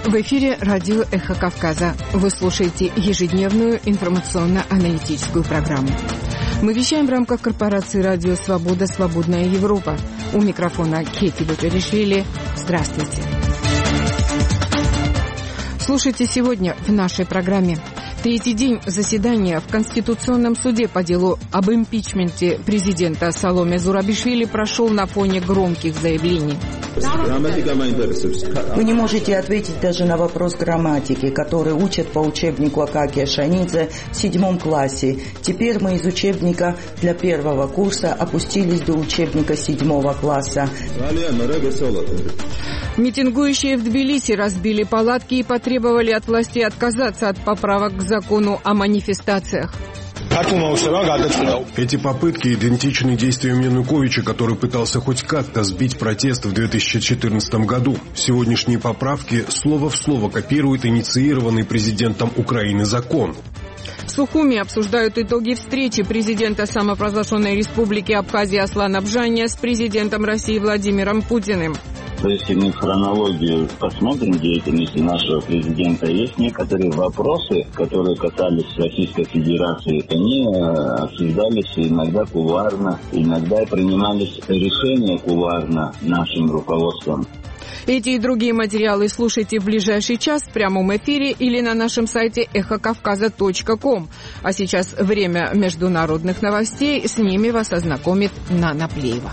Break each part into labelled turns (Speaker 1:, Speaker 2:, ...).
Speaker 1: В эфире радио «Эхо Кавказа». Вы слушаете ежедневную информационно-аналитическую программу. Мы вещаем в рамках корпорации «Радио Свобода. Свободная Европа». У микрофона Кетти Бутаришвили. Здравствуйте. Слушайте сегодня в нашей программе. Третий день заседания в Конституционном суде по делу об импичменте президента Саломе Зурабишвили прошел на фоне громких заявлений.
Speaker 2: Вы не можете ответить даже на вопрос грамматики, который учат по учебнику Акакия Шанидзе в 7 классе. Теперь мы из учебника для 1-го курса опустились до учебника 7 класса.
Speaker 1: Митингующие в Тбилиси разбили палатки и потребовали от властей отказаться от поправок к закону о манифестациях.
Speaker 3: Эти попытки идентичны действиям Януковича, который пытался хоть как-то сбить протест в 2014 году. Сегодняшние поправки слово в слово копируют инициированный президентом Украины закон.
Speaker 1: В Сухуми обсуждают итоги встречи президента самопровозглашенной республики Абхазия Аслана Бжания с президентом России Владимиром Путиным.
Speaker 4: Если мы в хронологию посмотрим деятельности нашего президента, есть некоторые вопросы, которые касались Российской Федерации. Они обсуждались иногда кулуарно, иногда принимались решения кулуарно нашим руководством.
Speaker 1: Эти и другие материалы слушайте в ближайший час в прямом эфире или на нашем сайте эхокавказа.ком. А сейчас время международных новостей. С ними вас ознакомит Нана Плеева.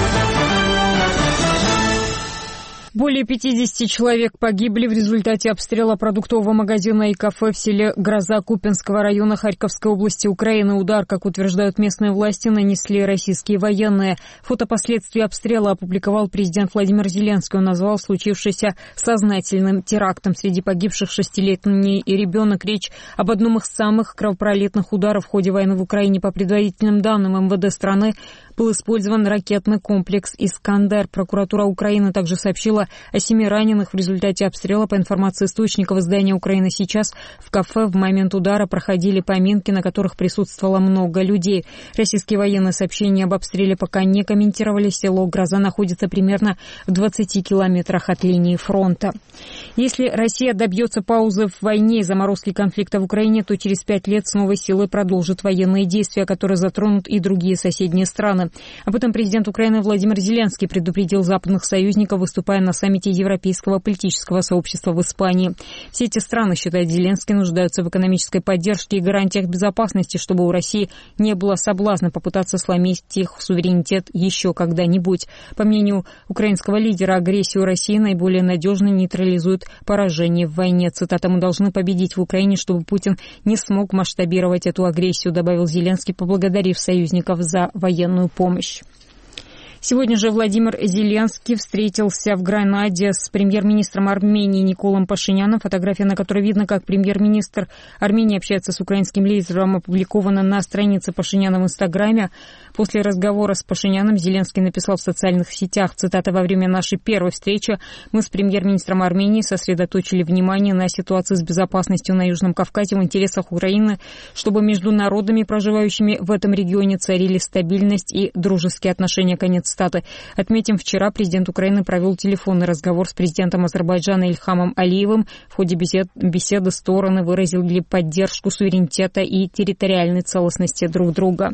Speaker 5: Более 50 человек погибли в результате обстрела продуктового магазина и кафе в селе Гроза Купинского района Харьковской области Украины. Удар, как утверждают местные власти, нанесли российские военные. Фото последствий обстрела опубликовал президент Владимир Зеленский. Он назвал случившееся сознательным терактом. Среди погибших 6-летний ребенок. Речь об одном из самых кровопролитных ударов в ходе войны в Украине. По предварительным данным МВД страны был использован ракетный комплекс «Искандер». Прокуратура Украины также сообщила о 7 раненых в результате обстрела. По информации источников издания «Украина сейчас» в кафе в момент удара проходили поминки, на которых присутствовало много людей. Российские военные сообщения об обстреле пока не комментировали. Село Гроза находится примерно в 20 километрах от линии фронта. Если Россия добьется паузы в войне и заморозки конфликта в Украине, то через 5 лет с новой силой продолжит военные действия, которые затронут и другие соседние страны. Об этом президент Украины Владимир Зеленский предупредил западных союзников, выступая на саммите Европейского политического сообщества в Испании. Все эти страны, считает Зеленский, нуждаются в экономической поддержке и гарантиях безопасности, чтобы у России не было соблазна попытаться сломить их суверенитет еще когда-нибудь. По мнению украинского лидера, агрессию России наиболее надежно нейтрализует поражение в войне. Цитата: «Мы должны победить в Украине, чтобы Путин не смог масштабировать эту агрессию», добавил Зеленский, поблагодарив союзников за военную помощь. Сегодня же Владимир Зеленский встретился в Гранаде с премьер-министром Армении Николом Пашиняном. Фотография, на которой видно, как премьер-министр Армении общается с украинским лидером, опубликована на странице Пашиняна в Инстаграме. После разговора с Пашиняном Зеленский написал в социальных сетях, цитата: «Во время нашей первой встречи мы с премьер-министром Армении сосредоточили внимание на ситуации с безопасностью на Южном Кавказе в интересах Украины, чтобы между народами, проживающими в этом регионе, царили стабильность и дружеские отношения». Конец цитаты. Отметим, вчера президент Украины провел телефонный разговор с президентом Азербайджана Ильхамом Алиевым. В ходе беседы стороны выразили поддержку суверенитета и территориальной целостности друг друга.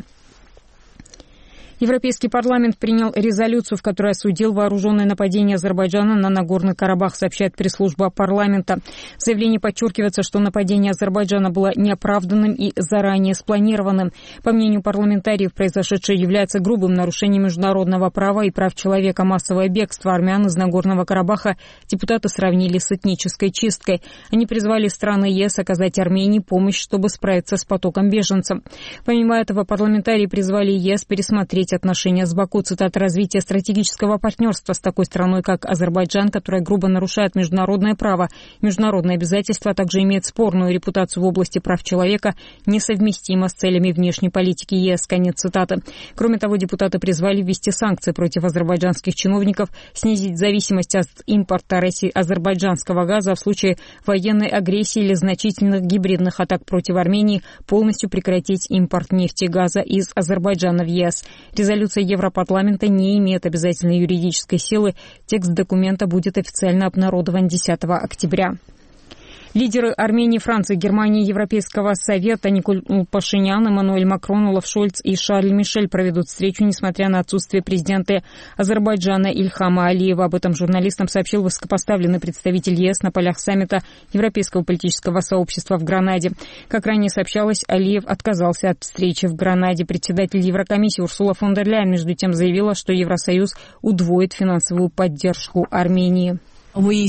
Speaker 5: Европейский парламент принял резолюцию, в которой осудил вооруженное нападение Азербайджана на Нагорный Карабах, сообщает пресс-служба парламента. В заявлении подчеркивается, что нападение Азербайджана было неоправданным и заранее спланированным. По мнению парламентариев, произошедшее является грубым нарушением международного права и прав человека. Массовое бегство армян из Нагорного Карабаха депутаты сравнили с этнической чисткой. Они призвали страны ЕС оказать Армении помощь, чтобы справиться с потоком беженцев. Помимо этого, парламентарии призвали ЕС пересмотреть отношения с Баку. Цитата: «Развитие стратегического партнерства с такой страной, как Азербайджан, которая грубо нарушает международное право, международные обязательства, а также имеет спорную репутацию в области прав человека, несовместимо с целями внешней политики ЕС». Конец цитаты. Кроме того, депутаты призвали ввести санкции против азербайджанских чиновников, снизить зависимость от импорта азербайджанского газа, а в случае военной агрессии или значительных гибридных атак против Армении полностью прекратить импорт нефти и газа из Азербайджана в ЕС. Резолюция Европарламента не имеет обязательной юридической силы. Текст документа будет официально обнародован 10 октября. Лидеры Армении, Франции, Германии, Европейского совета Николь Пашинян, Эммануэль Макрон, Олаф Шольц и Шарль Мишель проведут встречу, несмотря на отсутствие президента Азербайджана Ильхама Алиева. Об этом журналистам сообщил высокопоставленный представитель ЕС на полях саммита Европейского политического сообщества в Гранаде. Как ранее сообщалось, Алиев отказался от встречи в Гранаде. Председатель Еврокомиссии Урсула фон дер Ляйен, между тем, заявила, что Евросоюз удвоит финансовую поддержку Армении.
Speaker 1: Мы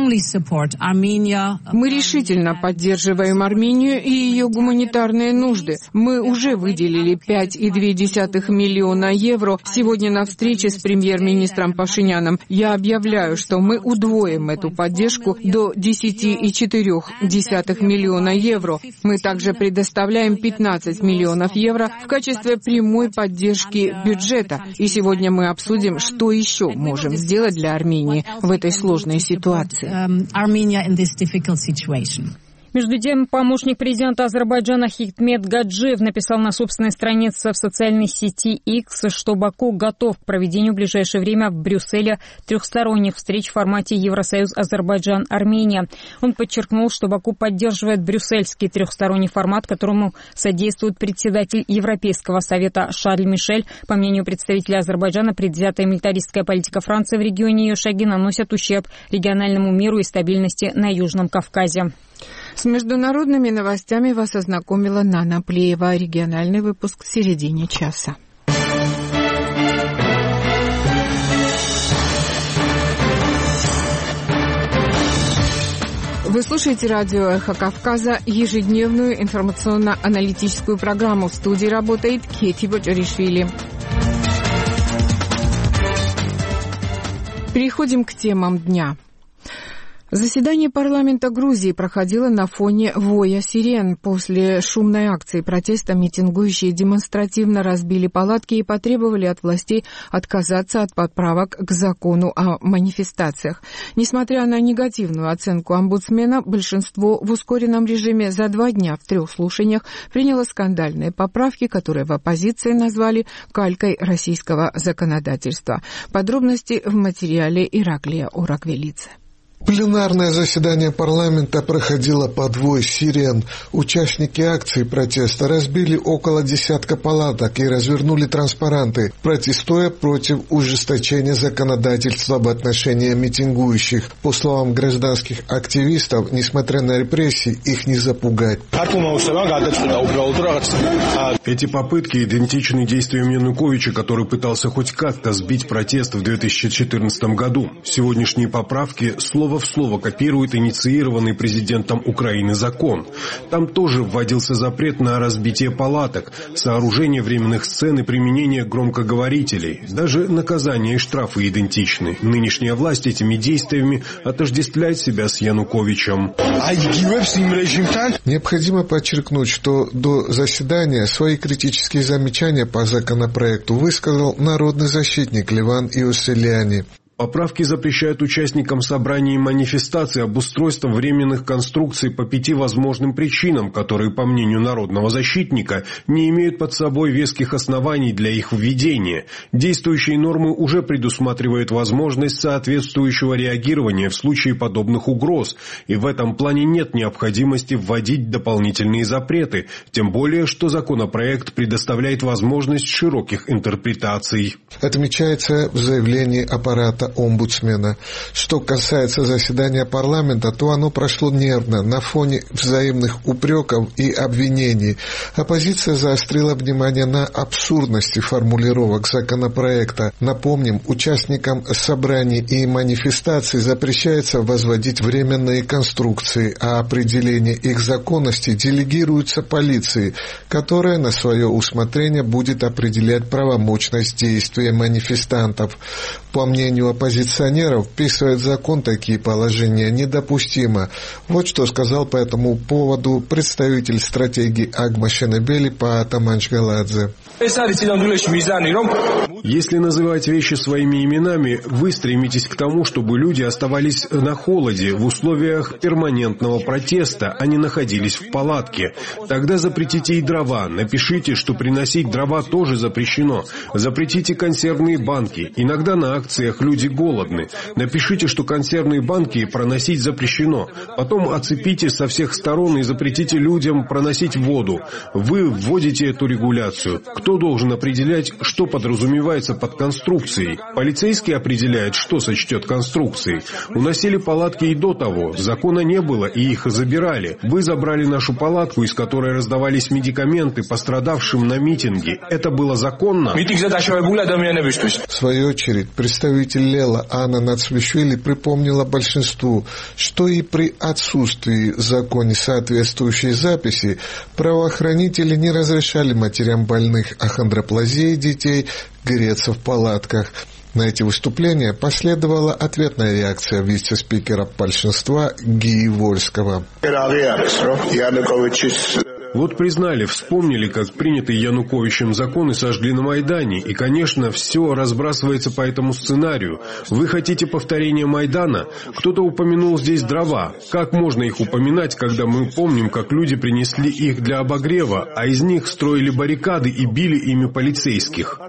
Speaker 1: решительно поддерживаем Армению и ее гуманитарные нужды. Мы уже выделили 5,2 миллиона евро. Сегодня на встрече с премьер-министром Пашиняном я объявляю, что мы удвоим эту поддержку до 10,4 миллиона евро. Мы также предоставляем 15 миллионов евро в качестве прямой поддержки бюджета. И сегодня мы обсудим, что еще можем сделать для Армении в этой сложной ситуации.
Speaker 5: Между тем, помощник президента Азербайджана Хикмет Гаджиев написал на собственной странице в социальной сети X, что Баку готов к проведению в ближайшее время в Брюсселе трехсторонних встреч в формате Евросоюз-Азербайджан-Армения. Он подчеркнул, что Баку поддерживает брюссельский трехсторонний формат, которому содействует председатель Европейского совета Шарль Мишель. По мнению представителя Азербайджана, предвзятая милитаристская политика Франции в регионе и ее шаги наносят ущерб региональному миру и стабильности на Южном Кавказе.
Speaker 1: С международными новостями вас ознакомила Нана Плеева. Региональный выпуск в середине часа. Вы слушаете радио «Эхо Кавказа», ежедневную информационно-аналитическую программу. В студии работает Кети Боджаришвили. Переходим к темам дня. Заседание парламента Грузии проходило на фоне воя сирен. После шумной акции протеста митингующие демонстративно разбили палатки и потребовали от властей отказаться от поправок к закону о манифестациях. Несмотря на негативную оценку омбудсмена, большинство в ускоренном режиме за 2 дня в 3 слушаниях приняло скандальные поправки, которые в оппозиции назвали калькой российского законодательства. Подробности в материале Ираклия Ораквелидзе.
Speaker 6: Пленарное заседание парламента проходило под вой сирен. Участники акции протеста разбили около десятка палаток и развернули транспаранты, протестуя против ужесточения законодательства в отношении митингующих. По словам гражданских активистов, несмотря на репрессии, их не запугать.
Speaker 3: Эти попытки идентичны действиям Януковича, который пытался хоть как-то сбить протесты в 2014 году. Сегодняшние поправки слово в слово копирует инициированный президентом Украины закон. Там тоже вводился запрет на разбитие палаток, сооружение временных сцен и применение громкоговорителей. Даже наказания и штрафы идентичны. Нынешняя власть этими действиями отождествляет себя с Януковичем.
Speaker 6: Необходимо подчеркнуть, что до заседания свои критические замечания по законопроекту высказал народный защитник Леван Иосселяни.
Speaker 3: Поправки запрещают участникам собраний и манифестаций обустройство временных конструкций по 5 возможным причинам, которые, по мнению народного защитника, не имеют под собой веских оснований для их введения. Действующие нормы уже предусматривают возможность соответствующего реагирования в случае подобных угроз, и в этом плане нет необходимости вводить дополнительные запреты, тем более, что законопроект предоставляет возможность широких интерпретаций.
Speaker 6: Отмечается в заявлении аппарата омбудсмена. Что касается заседания парламента, то оно прошло нервно, на фоне взаимных упреков и обвинений. Оппозиция заострила внимание на абсурдности формулировок законопроекта. Напомним, участникам собраний и манифестаций запрещается возводить временные конструкции, а определение их законности делегируется полиции, которая на свое усмотрение будет определять правомочность действия манифестантов. По мнению оппозиционеров вписывать в закон такие положения недопустимо. Вот что сказал по этому поводу представитель стратегии Агма Шенебели Паата Манчгаладзе.
Speaker 3: Если называть вещи своими именами, вы стремитесь к тому, чтобы люди оставались на холоде в условиях перманентного протеста, а не находились в палатке. Тогда запретите и дрова. Напишите, что приносить дрова тоже запрещено. Запретите консервные банки. Иногда на акциях люди голодны. Напишите, что консервные банки проносить запрещено. Потом оцепите со всех сторон и запретите людям проносить воду. Вы вводите эту регуляцию. Кто должен определять, что подразумевается под конструкцией? Полицейский определяет, что сочтет конструкцией. Уносили палатки и до того. Закона не было, и их забирали. Вы забрали нашу палатку, из которой раздавались медикаменты пострадавшим на митинге. Это было законно?
Speaker 6: В свою очередь, представитель Лела Анна Нацвишвили припомнила большинству, что и при отсутствии в законе соответствующей записи правоохранители не разрешали матерям больных ахондроплазией детей греться в палатках. На эти выступления последовала ответная реакция вице-спикера большинства Гии Вольского.
Speaker 3: Вот признали, вспомнили, как принятый Януковичем законы сожгли на Майдане. И, конечно, все разбрасывается по этому сценарию. Вы хотите повторения Майдана? Кто-то упомянул здесь дрова. Как можно их упоминать, когда мы помним, как люди принесли их для обогрева, а из них строили баррикады и били ими полицейских?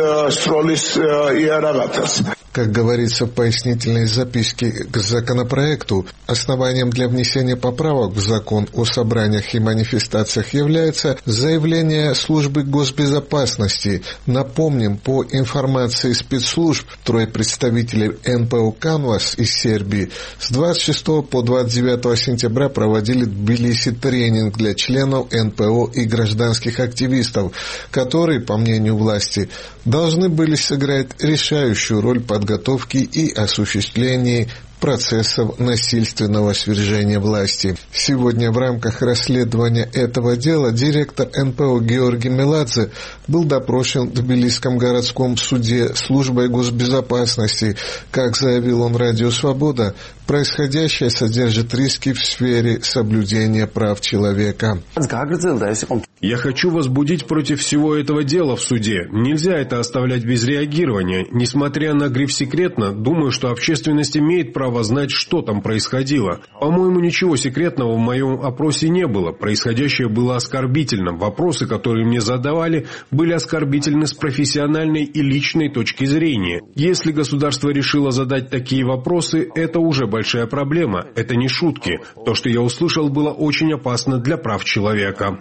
Speaker 6: Как говорится в пояснительной записке к законопроекту, основанием для внесения поправок в закон о собраниях и манифестациях является заявление службы госбезопасности. Напомним, по информации спецслужб, 3 представителей НПО «Канвас» из Сербии с 26 по 29 сентября проводили в Тбилиси тренинг для членов НПО и гражданских активистов, которые, по мнению власти, должны были сыграть решающую роль подготовки и осуществлении процессов насильственного свержения власти. Сегодня в рамках расследования этого дела директор НПО Георгий Меладзе был допрошен в Тбилисском городском суде службой госбезопасности. Как заявил он Радио Свобода, происходящее содержит риски в сфере соблюдения прав человека.
Speaker 3: Я хочу возбудить против всего этого дела в суде. Нельзя это оставлять без реагирования. Несмотря на гриф «секретно», думаю, что общественность имеет право знать, что там происходило. По-моему, ничего секретного в моем опросе не было. Происходящее было оскорбительным. Вопросы, которые мне задавали, были оскорбительны с профессиональной и личной точки зрения. Если государство решило задать такие вопросы, это уже большая проблема. Это не шутки. То, что я услышал, было очень опасно для прав человека.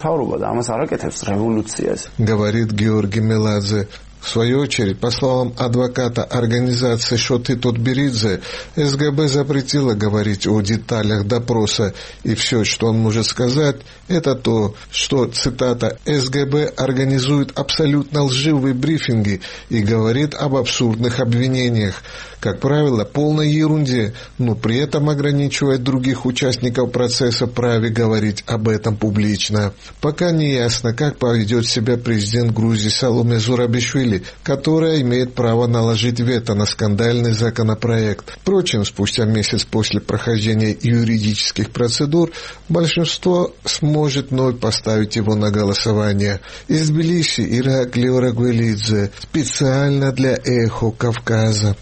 Speaker 6: Говорит Георгий Меладзе. В свою очередь, по словам адвоката организации Шоты Тутберидзе, СГБ запретила говорить о деталях допроса, и все, что он может сказать, это то, что, цитата, «СГБ организует абсолютно лживые брифинги и говорит об абсурдных обвинениях, как правило, полной ерунде, но при этом ограничивает других участников процесса в праве говорить об этом публично». Пока не ясно, как поведет себя президент Грузии Саломе Зурабишвили, которая имеет право наложить вето на скандальный законопроект. Впрочем, спустя месяц после прохождения юридических процедур, большинство сможет вновь поставить его на голосование. Из Тбилиси Иракли Орагвелидзе, специально для «Эхо Кавказа».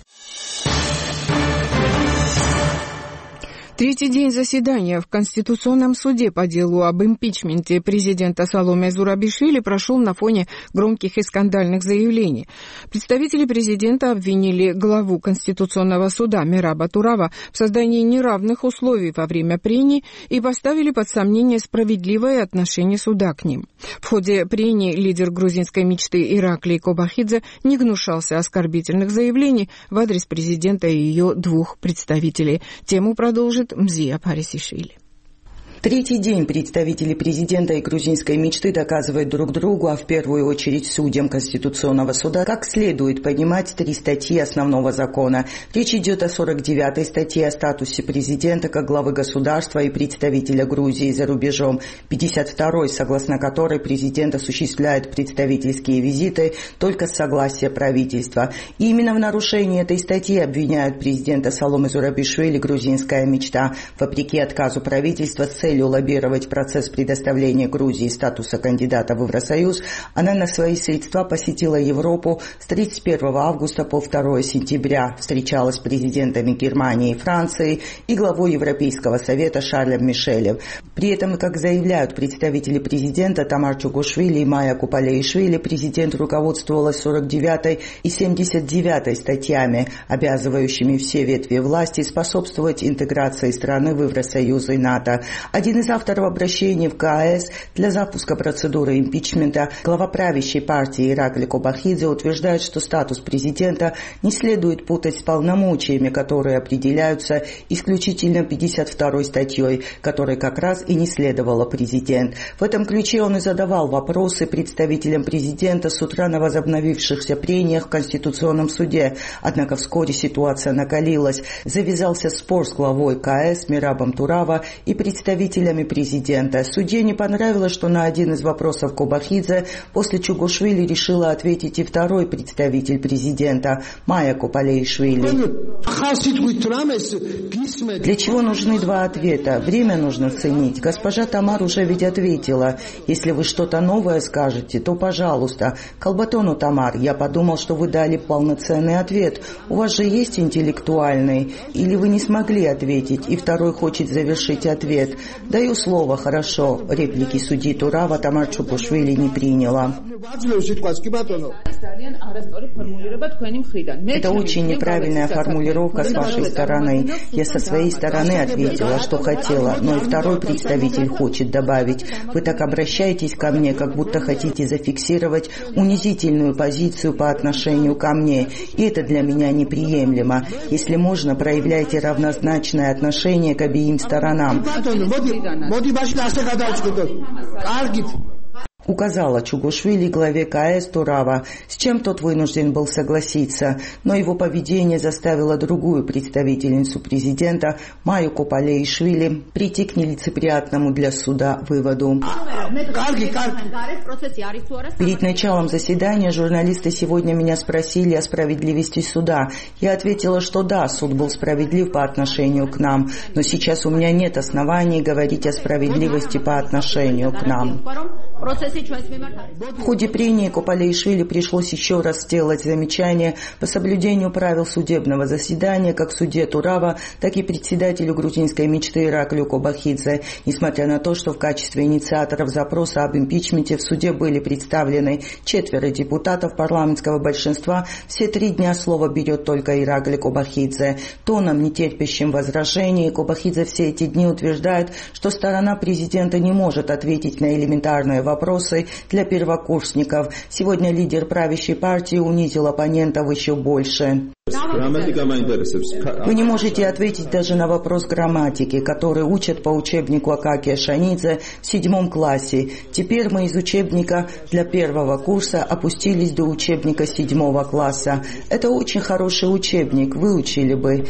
Speaker 1: Третий день заседания в Конституционном суде по делу об импичменте президента Саломе Зурабишвили прошел на фоне громких и скандальных заявлений. Представители президента обвинили главу Конституционного суда Мераба Турава в создании неравных условий во время прений и поставили под сомнение справедливое отношение суда к ним. В ходе прений лидер грузинской мечты Ираклий Кобахидзе не гнушался оскорбительных заявлений в адрес президента и ее двух представителей. Тему продолжит Мзия Парисишвили.
Speaker 2: Третий день представители президента и грузинской мечты доказывают друг другу, а в первую очередь судьям Конституционного суда, как следует понимать 3 статьи основного закона. Речь идет о 49-й статье о статусе президента как главы государства и представителя Грузии за рубежом, 52-й, согласно которой президент осуществляет представительские визиты только с согласия правительства. И именно в нарушении этой статьи обвиняют президента Саломе Зурабишвили грузинская мечта. Вопреки отказу правительства с целью лоббировать процесс предоставления Грузии статуса кандидата в Евросоюз, она на свои средства посетила Европу с 31 августа по 2 сентября, встречалась с президентами Германии и Франции и главой Европейского совета Шарлем Мишелем. При этом, как заявляют представители президента Тамар Чугушвили и Майя Купалеишвили, президент руководствовалась 49-й и 79-й статьями, обязывающими все ветви власти способствовать интеграции страны в Евросоюз и НАТО. Один из авторов обращения в КС для запуска процедуры импичмента, глава правящей партии Иракли Кобахидзе, утверждает, что статус президента не следует путать с полномочиями, которые определяются исключительно 52-й статьей, которой как раз и не следовало президент. В этом ключе он и задавал вопросы представителям президента с утра на возобновившихся прениях в Конституционном суде. Однако вскоре ситуация накалилась. Завязался спор с главой КС Мирабом Турава и представителями президента. Судье не понравилось, что на один из вопросов Кобахидзе после Чугушвили решила ответить и второй представитель президента Майя Купалеишвили. Для чего нужны 2 ответа? Время нужно ценить. Госпожа Тамар уже ведь ответила. Если вы что-то новое скажете, то пожалуйста. Колбатону Тамар, я подумал, что вы дали полноценный ответ. У вас же есть интеллектуальный. Или вы не смогли ответить, и второй хочет завершить ответ. Даю слово, хорошо. Реплики судьи Турава Тамар Чугушвили не приняла. Это очень неправильная формулировка с вашей стороны. Я со своей стороны ответила, что хотела, но и второй представитель хочет добавить. Вы так обращаетесь ко мне, как будто хотите зафиксировать унизительную позицию по отношению ко мне. И это для меня неприемлемо. Если можно, проявляйте равнозначное отношение к обеим сторонам. Указала Чугушвили главе КС Турава, с чем тот вынужден был согласиться, но его поведение заставило другую представительницу президента Майю Купалеишвили прийти к нелицеприятному для суда выводу. Перед началом заседания журналисты сегодня меня спросили о справедливости суда. Я ответила, что да, суд был справедлив по отношению к нам, но сейчас у меня нет оснований говорить о справедливости по отношению к нам. В ходе прения Купалеишвили пришлось еще раз сделать замечание по соблюдению правил судебного заседания как судье Турава, так и председателю грузинской мечты Ираклию Кобахидзе, несмотря на то, что в качестве инициаторов запроса об импичменте в суде были представлены 4 депутатов парламентского большинства, все 3 дня слово берет только Иракли Кобахидзе. Тоном, нетерпящим возражений, Кобахидзе все эти дни утверждает, что сторона президента не может ответить на элементарные вопросы для первокурсников. Сегодня лидер правящей партии унизил оппонентов еще больше. Вы не можете ответить даже на вопрос грамматики, который учат по учебнику Акакия Шанидзе в 7 классе. Теперь мы из учебника для 1 курса опустились до учебника 7 класса. Это очень хороший учебник, выучили бы.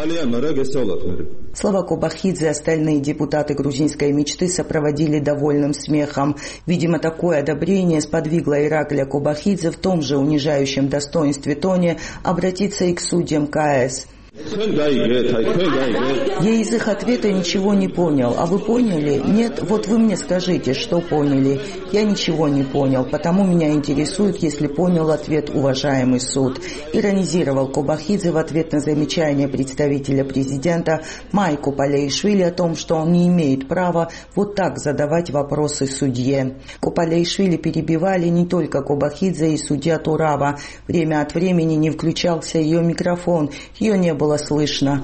Speaker 2: Слова Кобахидзе и остальные депутаты грузинской мечты сопроводили довольным смехом. Видимо, такое одобрение сподвигло Ираклия Кобахидзе в том же унижающем достоинстве тоне обратиться и к судьям КС. Я из их ответа ничего не понял. А вы поняли? Нет? Вот вы мне скажите, что поняли. Я ничего не понял, потому меня интересует, если понял ответ, уважаемый суд. Иронизировал Кобахидзе в ответ на замечание представителя президента Майи Купалеишвили о том, что он не имеет права вот так задавать вопросы судье. Купалеишвили перебивали не только Кобахидзе и судья Турава. Время от времени не включался ее микрофон. Ее не было было слышно.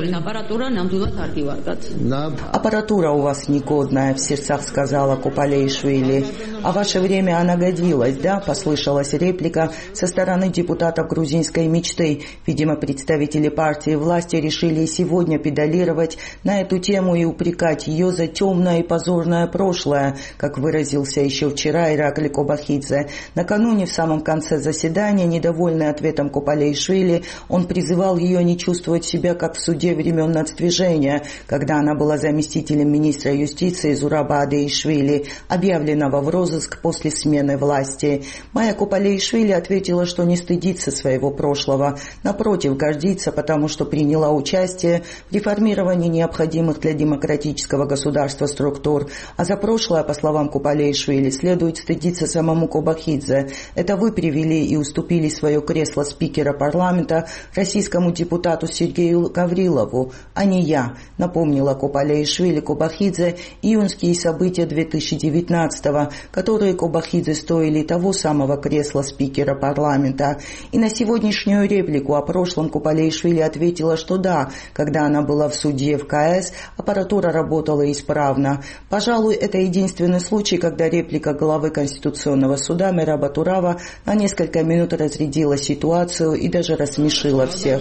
Speaker 2: «Аппаратура у вас негодная», — в сердцах сказала Копалеишвили. «А ваше время она годилась, да?» — послышалась реплика со стороны депутатов грузинской мечты. Видимо, представители партии власти решили сегодня педалировать на эту тему и упрекать ее за темное и позорное прошлое, как выразился еще вчера Иракли Кобахидзе. Накануне, в самом конце заседания, недовольный ответом Копалеишвили, он призывал ее не чувствовать себя как в суде времен нацдвижения, когда она была заместителем министра юстиции Зураба Адеишвили, объявленного в розыск после смены власти. Майя Копалеишвили ответила, что не стыдится своего прошлого, напротив, гордится, потому что приняла участие в реформировании необходимых для демократического государства структур. А за прошлое, по словам Копалеишвили, следует стыдиться самому Кобахидзе. Это вы привели и уступили свое кресло спикера парламента российскому депутату Сергею Гаврилову, а не я, напомнила Копалеишвили Кобахидзе июньские события 2019-го, которые Кобахидзе стоили того самого кресла спикера парламента. И на сегодняшнюю реплику о прошлом Копалеишвили ответила, что да, когда она была в суде в КС, аппаратура работала исправно. Пожалуй, это единственный случай, когда реплика главы Конституционного суда Мераба Турава на несколько минут разрядила ситуацию и даже рассмешила всех.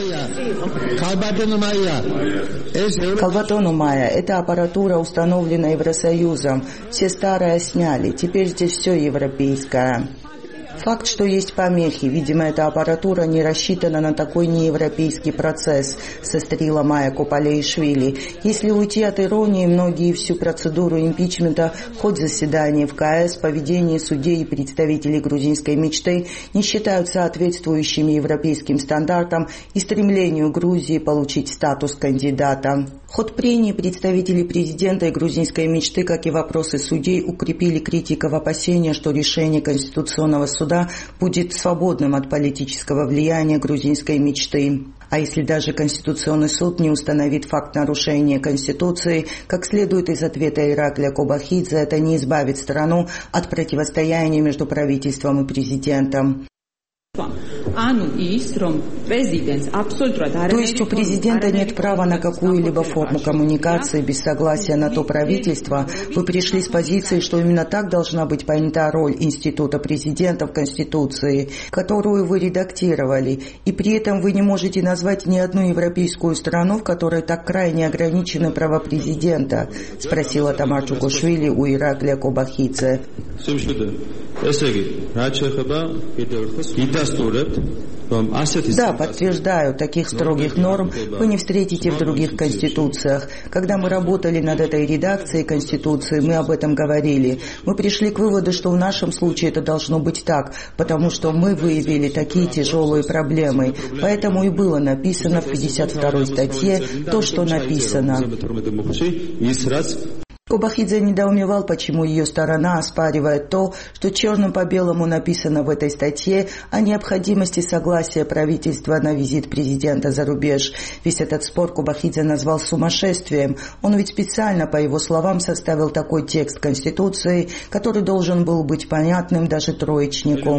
Speaker 2: Калбатону Майя – это аппаратура, установленная Евросоюзом. Все старое сняли, теперь здесь все европейское. Факт, что есть помехи, видимо, эта аппаратура не рассчитана на такой неевропейский процесс, сострила Майя Копалеишвили. Если уйти от иронии, многие всю процедуру импичмента, хоть заседание в КС, поведение судей и представителей грузинской мечты не считают соответствующими европейским стандартам и стремлению Грузии получить статус кандидата. Ход прений представителей президента и грузинской мечты, как и вопросы судей, укрепили критиков опасения, что решение Конституционного суда будет свободным от политического влияния грузинской мечты. А если даже Конституционный суд не установит факт нарушения Конституции, как следует из ответа Иракля Кобахидзе, это не избавит страну от противостояния между правительством и президентом. То есть у президента нет права на какую-либо форму коммуникации без согласия на то правительство. Вы пришли с позиции, что именно так должна быть понята роль института президента в Конституции, которую вы редактировали, и при этом вы не можете назвать ни одну европейскую страну, в которой так крайне ограничены права президента, спросила Тамар Чукушвили у Иракля Кобахидзе. Да, подтверждаю, таких строгих норм вы не встретите в других конституциях. Когда мы работали над этой редакцией Конституции, мы об этом говорили. Мы пришли к выводу, что в нашем случае это должно быть так, потому что мы выявили такие тяжелые проблемы. Поэтому и было написано в 52-й статье то, что написано. Кобахидзе недоумевал, почему ее сторона оспаривает то, что черным по белому написано в этой статье о необходимости согласия правительства на визит президента за рубеж. Весь этот спор Кобахидзе назвал сумасшествием. Он ведь специально, по его словам, составил такой текст Конституции, который должен был быть понятным даже троечнику.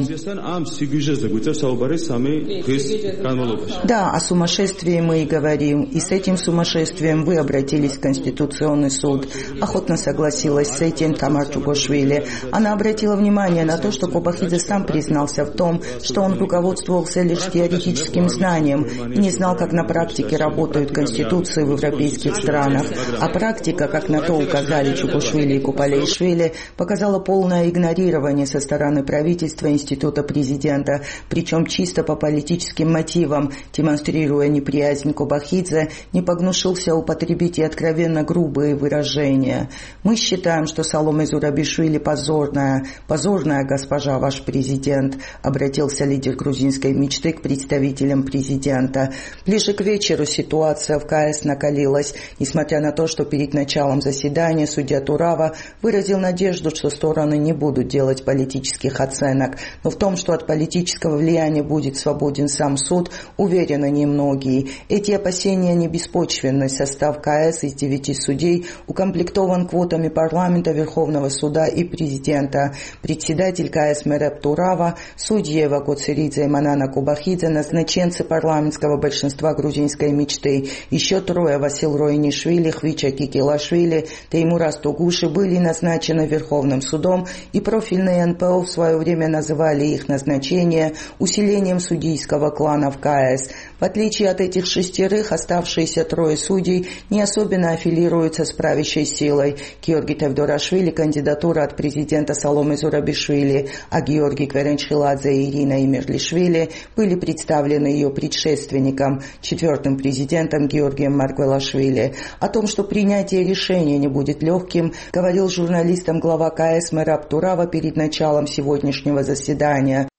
Speaker 2: Да, о сумасшествии мы и говорим. И с этим сумасшествием вы обратились в Конституционный суд. Охотно согласилась с этим Тамар Чукушвили. Она обратила внимание на то, что Кобахидзе сам признался в том, что он руководствовался лишь теоретическим знанием и не знал, как на практике работают конституции в европейских странах. А практика, как на то указали Чукушвили и Копалеишвили, показала полное игнорирование со стороны правительства института президента, причем чисто по политическим мотивам, демонстрируя неприязнь Кобахидзе, не погнушился употребить и откровенно грубые выражения. Мы считаем, что Саломе Зурабишвили позорная госпожа ваш президент, обратился лидер грузинской мечты к представителям президента. Ближе к вечеру ситуация в КС накалилась, несмотря на то, что перед началом заседания судья Турава выразил надежду, что стороны не будут делать политических оценок. Но в том, что от политического влияния будет свободен сам суд, уверены немногие. Эти опасения не беспочвенны. Состав КС из 9 судей укомплектован согласован квотами парламента, Верховного суда и президента. Председатель КС Мереп Турава, судьи Ева Коцеридзе и Манана Кубахидзе, назначенцы парламентского большинства грузинской мечты. Еще трое: Васил Роинишвили, Хвича Кикилашвили, Теймурас Тугуши были назначены Верховным судом, и профильные НПО в свое время называли их назначение усилением судейского клана в КС. В отличие от этих шестерых, оставшиеся трое судей не особенно аффилируются с правящей силой. Георгий Тевдорашвили — кандидатура от президента Саломе Зурабишвили, а Георгий Кверенчиладзе и Ирина Имерлишвили были представлены ее предшественником, четвертым президентом Георгием Маргвелашвили. О том, что принятие решения не будет легким, говорил журналистам глава КС Мераб Турава перед началом сегодняшнего заседания.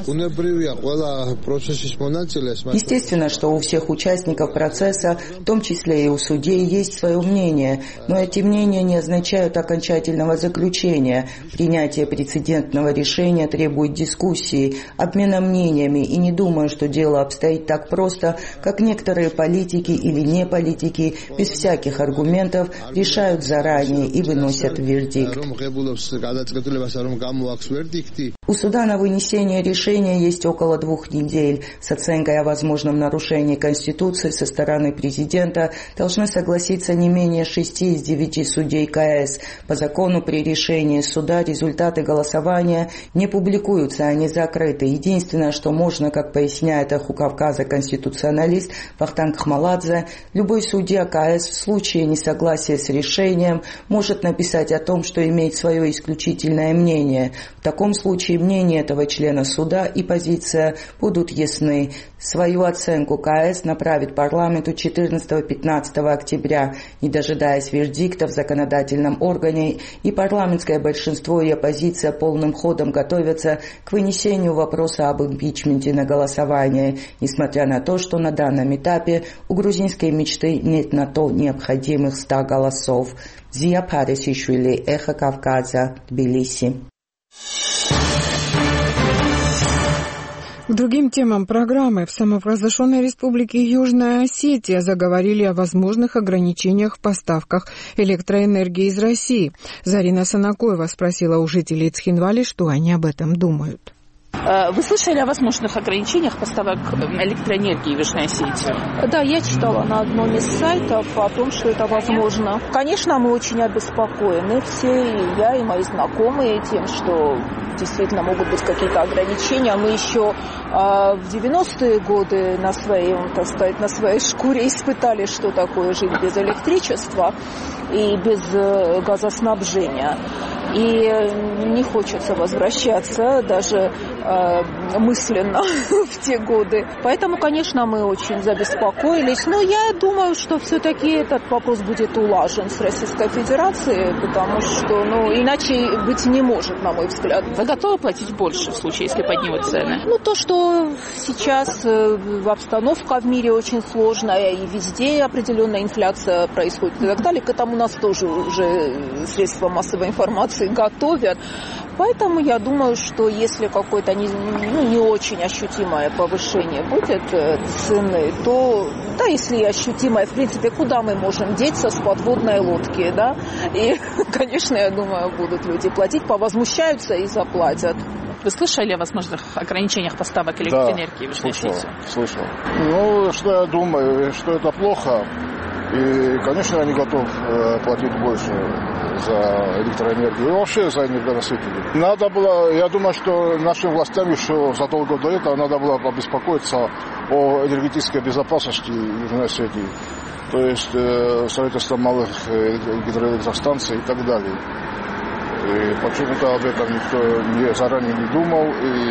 Speaker 2: Естественно, что у всех участников процесса, в том числе и у судей, есть свое мнение, но эти мнения не означают окончательного заключения. Принятие прецедентного решения требует дискуссии, обмена мнениями, и не думаю, что дело обстоит так просто, как некоторые политики или не политики без всяких аргументов решают заранее и выносят вердикт. У суда на вынесение решения есть около 2 недель. С оценкой о возможном нарушении Конституции со стороны президента должны согласиться не менее 6 из 9 судей КС. По закону при решении суда результаты голосования не публикуются, они закрыты. Единственное, что можно, как поясняет Эху Кавказа конституционалист Вахтанг Хмаладзе, любой судья КС в случае несогласия с решением может написать о том, что имеет свое исключительное мнение. В таком случае мнение этого члена суда и позиция будут ясны. Свою оценку КС направит парламенту 14-15 октября. Не дожидаясь вердикта в законодательном органе, и парламентское большинство и оппозиция полным ходом готовятся к вынесению вопроса об импичменте на голосование, несмотря на то, что на данном этапе у грузинской мечты нет на то необходимых 100 голосов. Зия Парисишвили, Эхо Кавказа, Тбилиси.
Speaker 1: К другим темам программы. В самопровозглашенной республике Южная Осетия заговорили о возможных ограничениях в поставках электроэнергии из России. Зарина Санакоева спросила у жителей Цхинвали, что они об этом думают.
Speaker 7: Вы слышали о возможных ограничениях поставок электроэнергии в Южной Осетии?
Speaker 8: Да, я читала на одном из сайтов о том, что это возможно. Конечно, мы очень обеспокоены, все, и я, и мои знакомые, тем, что действительно могут быть какие-то ограничения. Мы еще в 90-е годы на своей шкуре испытали, что такое жить без электричества и без газоснабжения. И не хочется возвращаться даже мысленно в те годы. Поэтому, конечно, мы очень забеспокоились. Но я думаю, что все-таки этот вопрос будет улажен с Российской Федерацией, потому что иначе быть не может, на мой взгляд.
Speaker 7: Вы готовы платить больше в случае, если поднимут цены?
Speaker 8: То, что сейчас обстановка в мире очень сложная, и везде определенная инфляция происходит и так далее, к этому нас тоже уже средства массовой информации готовят. Поэтому я думаю, что если какое-то не очень ощутимое повышение будет цены, то, да, если ощутимое, в принципе, куда мы можем деться с подводной лодки, да? И, конечно, я думаю, будут люди платить, повозмущаются и заплатят.
Speaker 7: Вы слышали о возможных ограничениях поставок электроэнергии в Южной Осетии?
Speaker 9: Слышал. Что я думаю, что это плохо. И, конечно, я не готов платить больше за электроэнергию и вообще за энергоносители. Надо было, я думаю, что нашим властям еще задолго до этого надо было побеспокоиться о энергетической безопасности Южной Осетии. То есть строительство малых гидроэлектростанций и так далее. И почему-то об этом никто заранее не думал, и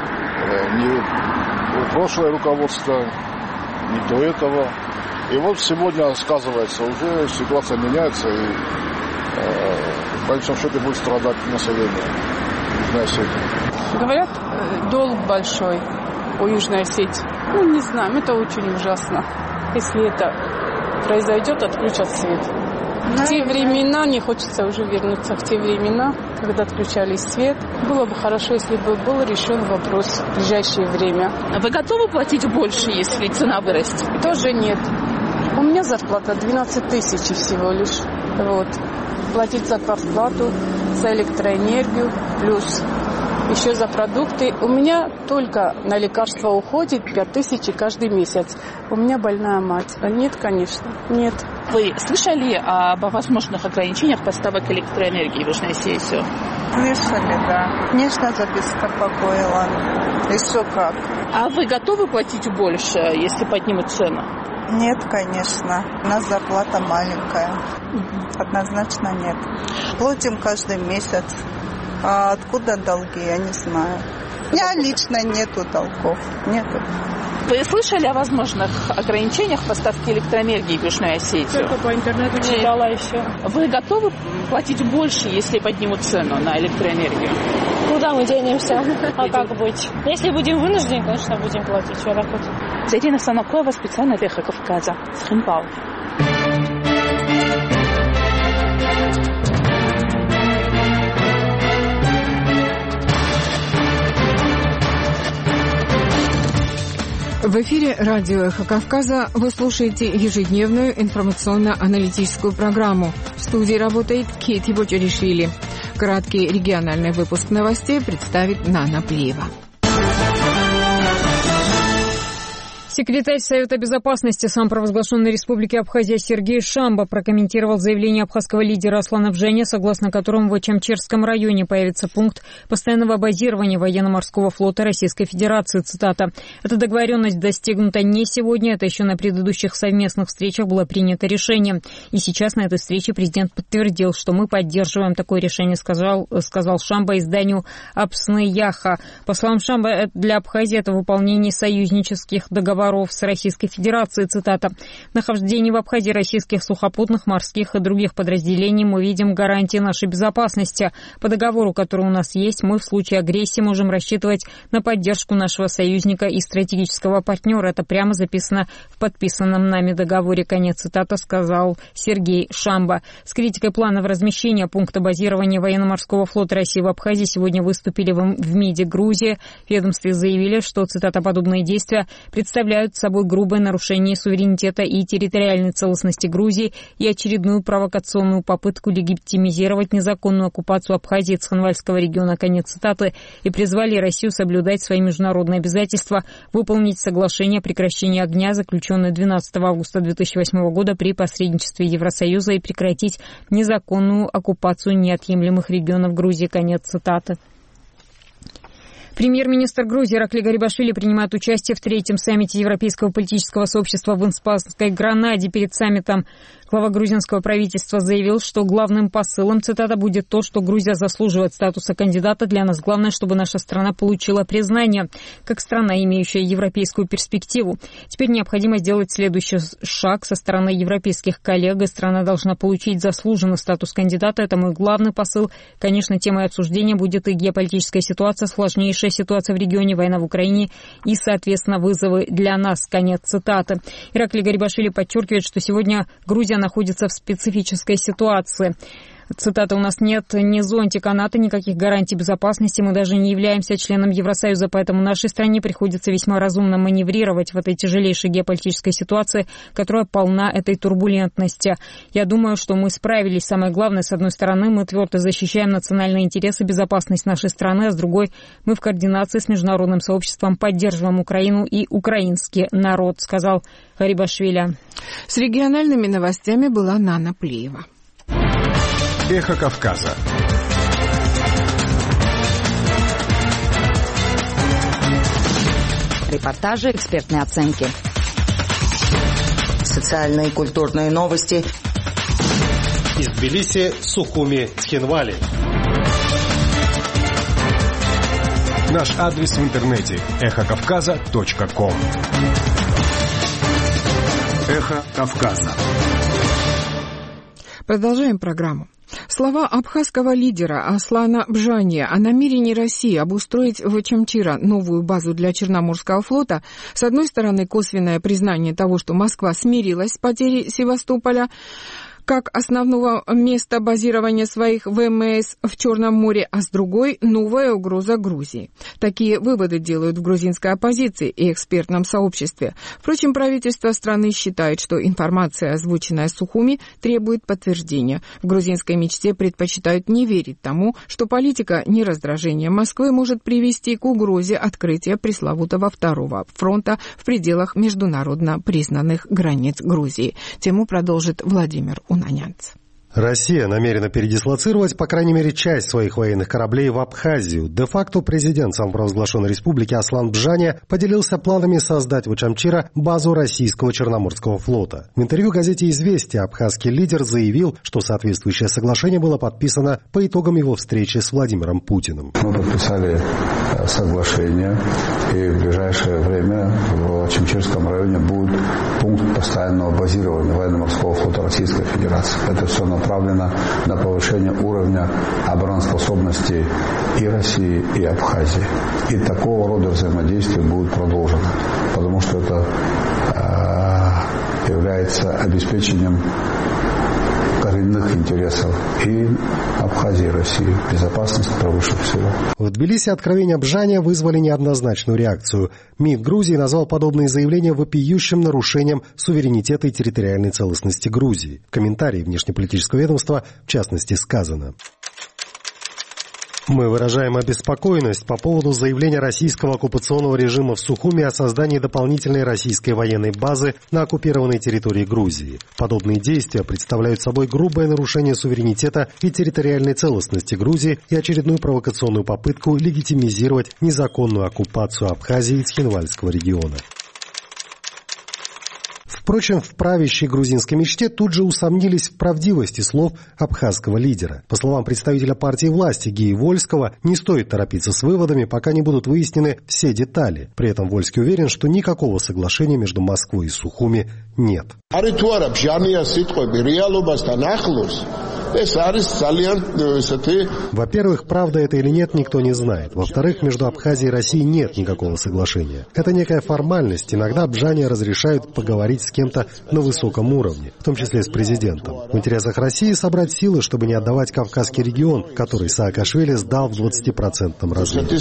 Speaker 9: ни прошлое руководство, ни до этого. И вот сегодня сказывается, уже ситуация меняется, и в конечном счете будет страдать население Южной Осетии.
Speaker 10: Говорят, долг большой у Южной Осетии. Не знаю, это очень ужасно. Если это произойдет, отключат свет. В те времена, не хочется уже вернуться в те времена, когда отключали свет. Было бы хорошо, если бы был решен вопрос в ближайшее время.
Speaker 7: Вы готовы платить больше, если цена вырастет?
Speaker 10: Тоже нет. У меня зарплата 12 тысяч всего лишь. платить за квартплату, за электроэнергию, плюс еще за продукты. У меня только на лекарства уходит 5000 каждый месяц. У меня больная мать. Нет, конечно, нет.
Speaker 7: Вы слышали об возможных ограничениях поставок электроэнергии в Южной Осетии?
Speaker 11: Слышали, да. Конечно, забеспокоила. Еще как.
Speaker 7: А вы готовы платить больше, если поднимут цену?
Speaker 11: Нет, конечно. У нас зарплата маленькая. Однозначно нет. Платим каждый месяц. А откуда долги, я не знаю. У меня лично нету долгов. Нету.
Speaker 7: Вы слышали о возможных ограничениях поставки электроэнергии в Южной Осетии?
Speaker 10: Только по интернету читала еще.
Speaker 7: Вы готовы платить больше, если поднимут цену на электроэнергию?
Speaker 12: Куда мы денемся? А как быть? Если будем вынуждены, конечно, будем платить. Что так вот?
Speaker 7: Зарина Санакова, специально для «Эхо Кавказа». Схимпал.
Speaker 1: В эфире радио «Эхо Кавказа» вы слушаете ежедневную информационно-аналитическую программу. В студии работает Кити Бочаришвили. Краткий региональный выпуск новостей представит Нана Плиева.
Speaker 5: Секретарь Совета Безопасности самопровозглашенной Республики Абхазия Сергей Шамба прокомментировал заявление абхазского лидера Аслана Бженя, согласно которому в Ачамчерском районе появится пункт постоянного базирования военно-морского флота Российской Федерации. Цитата. «Эта договоренность достигнута не сегодня, это еще на предыдущих совместных встречах было принято решение. И сейчас на этой встрече президент подтвердил, что мы поддерживаем такое решение», сказал Шамба изданию «Апсны-Яха». По словам Шамба, для Абхазии это выполнение союзнических договоров с Российской Федерацией. Цитата. «В нахождении в Абхазии российских сухопутных, морских и других подразделений мы видим гарантии нашей безопасности. По договору, который у нас есть, мы в случае агрессии можем рассчитывать на поддержку нашего союзника и стратегического партнера. Это прямо записано в подписанном нами договоре». Конец цитаты, сказал Сергей Шамба. С критикой планов размещения пункта базирования военно-морского флота России в Абхазии сегодня выступили в МИДе Грузии. В ведомстве заявили, что, цитата, «подобные действия представляют собой грубое нарушение суверенитета и территориальной целостности Грузии и очередную провокационную попытку легитимизировать незаконную оккупацию Абхазии и Цхинвальского региона». Конец цитаты. И призвали Россию соблюдать свои международные обязательства, выполнить соглашение о прекращении огня, заключенное 12 августа 2008 года при посредничестве Евросоюза, и прекратить незаконную оккупацию неотъемлемых регионов Грузии. Конец цитаты. Премьер-министр Грузии Иракли Гарибашвили принимает участие в третьем саммите Европейского политического сообщества в испанской Гранаде. Перед саммитом глава грузинского правительства заявил, что главным посылом, цитата, будет то, что Грузия заслуживает статуса кандидата. Для нас главное, чтобы наша страна получила признание как страна, имеющая европейскую перспективу. Теперь необходимо сделать следующий шаг со стороны европейских коллег, и страна должна получить заслуженный статус кандидата. Это мой главный посыл. Конечно, темой обсуждения будет и геополитическая ситуация, сложнейшая ситуация в регионе, война в Украине и, соответственно, вызовы для нас. Конец цитаты. Иракли Гарибашвили подчеркивает, что сегодня Грузия находится в специфической ситуации. Цитата. «У нас нет ни зонтика НАТО, никаких гарантий безопасности. Мы даже не являемся членом Евросоюза, поэтому нашей стране приходится весьма разумно маневрировать в этой тяжелейшей геополитической ситуации, которая полна этой турбулентности. Я думаю, что мы справились. Самое главное, с одной стороны, мы твердо защищаем национальные интересы, безопасность нашей страны, а с другой, мы в координации с международным сообществом поддерживаем Украину и украинский народ», сказал Гарибашвили.
Speaker 1: С региональными новостями была Нана Плиева.
Speaker 13: Эхо Кавказа.
Speaker 14: Репортажи, экспертные оценки.
Speaker 2: Социальные и культурные новости.
Speaker 13: Из Тбилиси, Сухуми, Цхинвали. Наш адрес в интернете эхокавказа.ком. Эхо Кавказа.
Speaker 1: Продолжаем программу. Слова абхазского лидера Аслана Бжания о намерении России обустроить в Ачамчира новую базу для Черноморского флота, с одной стороны, косвенное признание того, что Москва смирилась с потерей Севастополя, как основного места базирования своих ВМС в Черном море, а с другой – новая угроза Грузии. Такие выводы делают в грузинской оппозиции и экспертном сообществе. Впрочем, правительство страны считает, что информация, озвученная Сухуми, требует подтверждения. В грузинской мечте предпочитают не верить тому, что политика нераздражения Москвы может привести к угрозе открытия пресловутого второго фронта в пределах международно признанных границ Грузии. Тему продолжит Владимир Унанянц.
Speaker 15: Россия намерена передислоцировать, по крайней мере, часть своих военных кораблей в Абхазию. Де-факто президент самопровозглашенной республики Аслан Бжаня поделился планами создать в Очамчира базу российского Черноморского флота. В интервью газете «Известия» абхазский лидер заявил, что соответствующее соглашение было подписано по итогам его встречи с Владимиром Путиным.
Speaker 16: Мы подписали соглашение, и в ближайшее время в Очамчирском районе будет пункт постоянного базирования военно-морского флота Российской Федерации. Это все направлено на повышение уровня обороноспособности и России, и Абхазии. И такого рода взаимодействие будет продолжено, потому что это является обеспечением коренных интересов и Абхазии, и России. Безопасность превыше всего.
Speaker 15: В Тбилиси откровения Бжаня вызвали неоднозначную реакцию. МИД Грузии назвал подобные заявления вопиющим нарушением суверенитета и территориальной целостности Грузии. В комментарии внешнеполитического ведомства, в частности, сказано: мы выражаем обеспокоенность по поводу заявления российского оккупационного режима в Сухуми о создании дополнительной российской военной базы на оккупированной территории Грузии. Подобные действия представляют собой грубое нарушение суверенитета и территориальной целостности Грузии и очередную провокационную попытку легитимизировать незаконную оккупацию Абхазии и Цхинвальского региона. Впрочем, в правящей грузинской мечте тут же усомнились в правдивости слов абхазского лидера. По словам представителя партии власти Геи Вольского, не стоит торопиться с выводами, пока не будут выяснены все детали. При этом Вольский уверен, что никакого соглашения между Москвой и Сухуми нет. Во-первых, правда это или нет, никто не знает. Во-вторых, между Абхазией и Россией нет никакого соглашения. Это некая формальность. Иногда Бжане разрешают поговорить с кем-то на высоком уровне, в том числе с президентом. В интересах России собрать силы, чтобы не отдавать Кавказский регион, который Саакашвили сдал в 20% размере.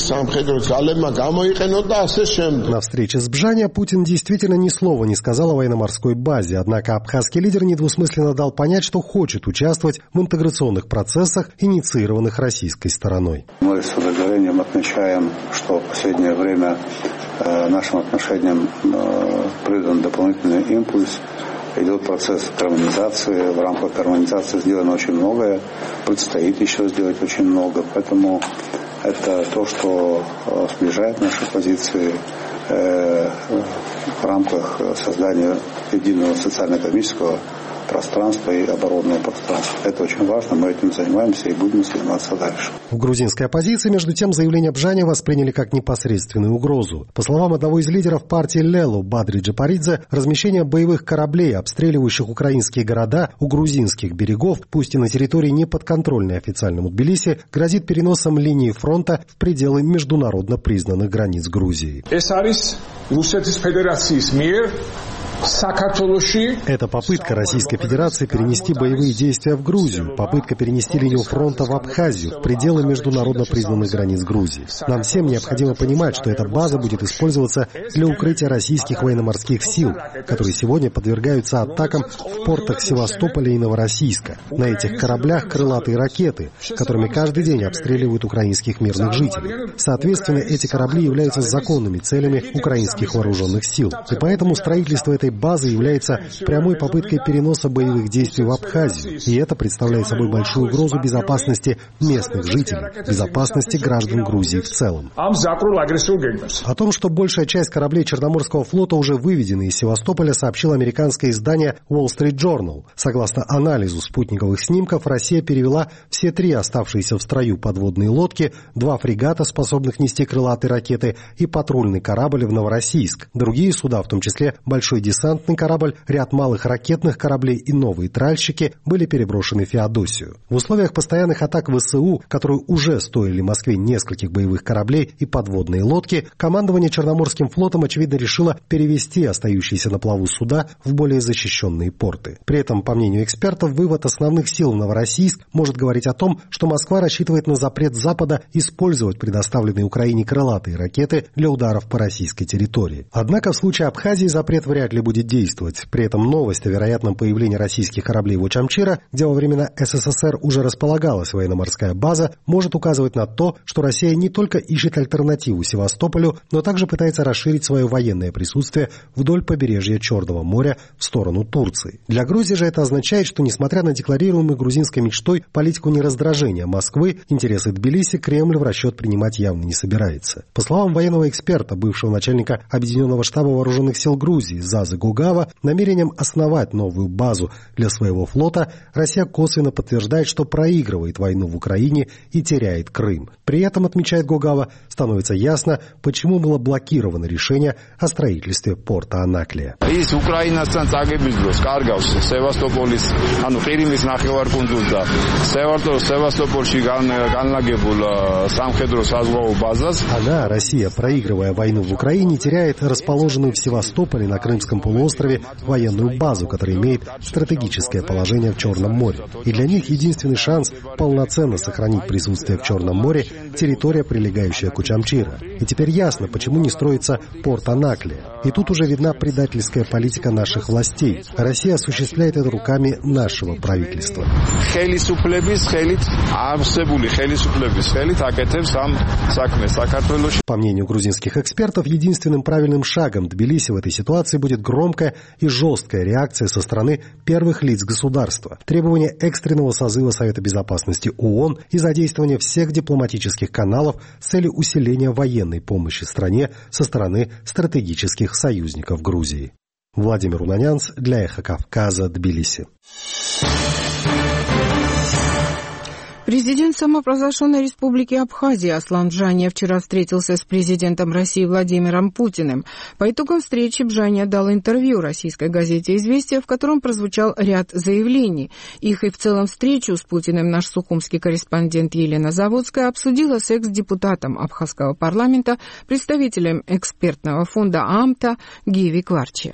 Speaker 15: На встрече с Бжаня Путин действительно ни слова не сказал о военно-морской базе, однако абхазский лидер недвусмысленно дал понять, что хочет участвовать в интеграционных процессах, инициированных российской стороной.
Speaker 16: Мы с удовлетворением отмечаем, что в последнее время нашим отношениям придан дополнительный импульс. Идет процесс гармонизации. В рамках гармонизации сделано очень многое. Предстоит еще сделать очень много. Поэтому это то, что сближает наши позиции в рамках создания единого социально-экономического пространства и оборонного пространства. Это очень важно, мы этим занимаемся и будем заниматься дальше.
Speaker 15: В грузинской оппозиции, между тем, заявление Бжаня восприняли как непосредственную угрозу. По словам одного из лидеров партии Лелу Бадри Джапаридзе, размещение боевых кораблей, обстреливающих украинские города у грузинских берегов, пусть и на территории неподконтрольной официальному Тбилиси, грозит переносом линии фронта в пределы международно признанных границ Грузии. Это попытка Российской Федерации перенести боевые действия в Грузию, попытка перенести линию фронта в Абхазию, в пределы международно признанных границ Грузии. Нам всем необходимо понимать, что эта база будет использоваться для укрытия российских военно-морских сил, которые сегодня подвергаются атакам в портах Севастополя и Новороссийска. На этих кораблях крылатые ракеты, которыми каждый день обстреливают украинских мирных жителей. Соответственно, эти корабли являются законными целями украинских вооруженных сил. И поэтому строительство этой базы является прямой попыткой переноса боевых действий в Абхазию. И это представляет собой большую угрозу безопасности местных жителей, безопасности граждан Грузии в целом. О том, что большая часть кораблей Черноморского флота уже выведены из Севастополя, сообщило американское издание Wall Street Journal. Согласно анализу спутниковых снимков, Россия перевела все 3 оставшиеся в строю подводные лодки, 2 фрегата, способных нести крылатые ракеты, и патрульный корабль в Новороссийск. Другие суда, в том числе большой десант, десантный корабль, ряд малых ракетных кораблей и новые тральщики были переброшены в Феодосию. В условиях постоянных атак ВСУ, которые уже стоили Москве нескольких боевых кораблей и подводные лодки, командование Черноморским флотом, очевидно, решило перевести остающиеся на плаву суда в более защищенные порты. При этом, по мнению экспертов, вывод основных сил в Новороссийск может говорить о том, что Москва рассчитывает на запрет Запада использовать предоставленные Украине крылатые ракеты для ударов по российской территории. Однако в случае Абхазии запрет вряд ли будет действовать. При этом новость о вероятном появлении российских кораблей в Очамчира, где во времена СССР уже располагалась военно-морская база, может указывать на то, что Россия не только ищет альтернативу Севастополю, но также пытается расширить свое военное присутствие вдоль побережья Черного моря в сторону Турции. Для Грузии же это означает, что, несмотря на декларируемую грузинской мечтой политику нераздражения Москвы, интересы Тбилиси Кремль в расчет принимать явно не собирается. По словам военного эксперта, бывшего начальника Объединенного штаба вооруженных сил Грузии Зазы Гугава, намерением основать новую базу для своего флота Россия косвенно подтверждает, что проигрывает войну в Украине и теряет Крым. При этом, отмечает Гугава, становится ясно, почему было блокировано решение о строительстве порта Анаклия. Она, Россия, проигрывая войну в Украине, теряет расположенную в Севастополе на Крымском полуострове военную базу, которая имеет стратегическое положение в Черном море. И для них единственный шанс полноценно сохранить присутствие в Черном море — территория, прилегающая к Очамчира. И теперь ясно, почему не строится порт Анаклия. И тут уже видна предательская политика наших властей. Россия осуществляет это руками нашего правительства. По мнению грузинских экспертов, единственным правильным шагом Тбилиси в этой ситуации будет громкая и жесткая реакция со стороны первых лиц государства, требование экстренного созыва Совета Безопасности ООН и задействование всех дипломатических каналов с целью усиления военной помощи стране со стороны стратегических союзников Грузии. Владимир Унанянц для Эхо Кавказа, Тбилиси.
Speaker 1: Президент самопровозглашенной республики Абхазия Аслан Бжания вчера встретился с президентом России Владимиром Путиным. По итогам встречи Бжания дал интервью российской газете «Известия», в котором прозвучал ряд заявлений. Их и в целом встречу с Путиным наш сухумский корреспондент Елена Заводская обсудила с экс-депутатом Абхазского парламента, представителем экспертного фонда АМТА Гиви Кварчи.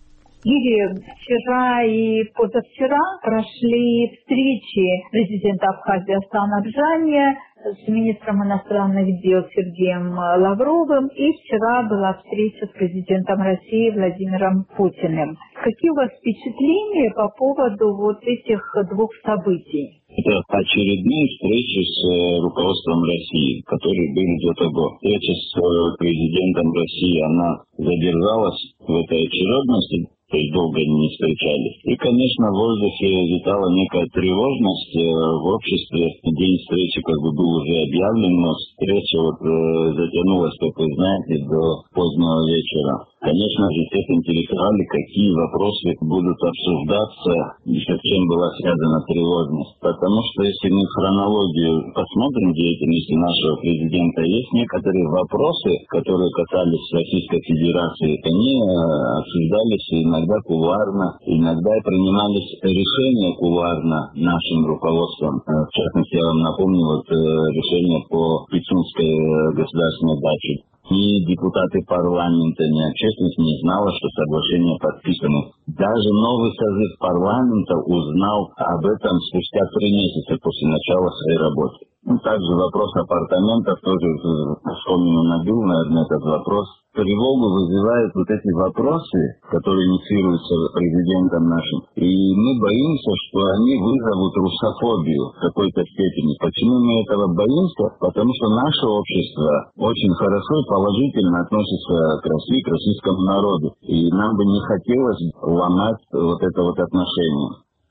Speaker 17: Гири, вчера и позавчера прошли встречи президента Абхазии Аслана Бжания с министром иностранных дел Сергеем Лавровым, и вчера была встреча с президентом России Владимиром Путиным. Какие у вас впечатления по поводу вот этих двух событий?
Speaker 4: Это очередные встречи с руководством России, которые были до того. Встреча с президентом России, она задержалась в этой очередности, то есть долго не встречались. И, конечно, в воздухе витала некая тревожность в обществе. День встречи как бы был уже объявлен, но встреча затянулась, как вы знаете, до позднего вечера. Конечно же, всех интересовали, какие вопросы будут обсуждаться и с чем была связана тревожность. Потому что если мы хронологию посмотрим деятельности нашего президента, есть некоторые вопросы, которые касались Российской Федерации. Они обсуждались иногда кулуарно, иногда принимались решения кулуарно нашим руководством. В частности, я вам напомню решение по Пицунской государственной даче. Ни депутаты парламента, ни общественность не знала, что соглашение подписано. Даже новый созыв парламента узнал об этом спустя 3 месяца после начала своей работы. Также вопрос апартаментов тоже вспомнил, набил, наверное, этот вопрос. Тревогу вызывают вот эти вопросы, которые инициируются президентом нашим. И мы боимся, что они вызовут русофобию в какой-то степени. Почему мы этого боимся? Потому что наше общество очень хорошо и положительно относится к России, к российскому народу. И нам бы не хотелось ломать вот это вот отношение.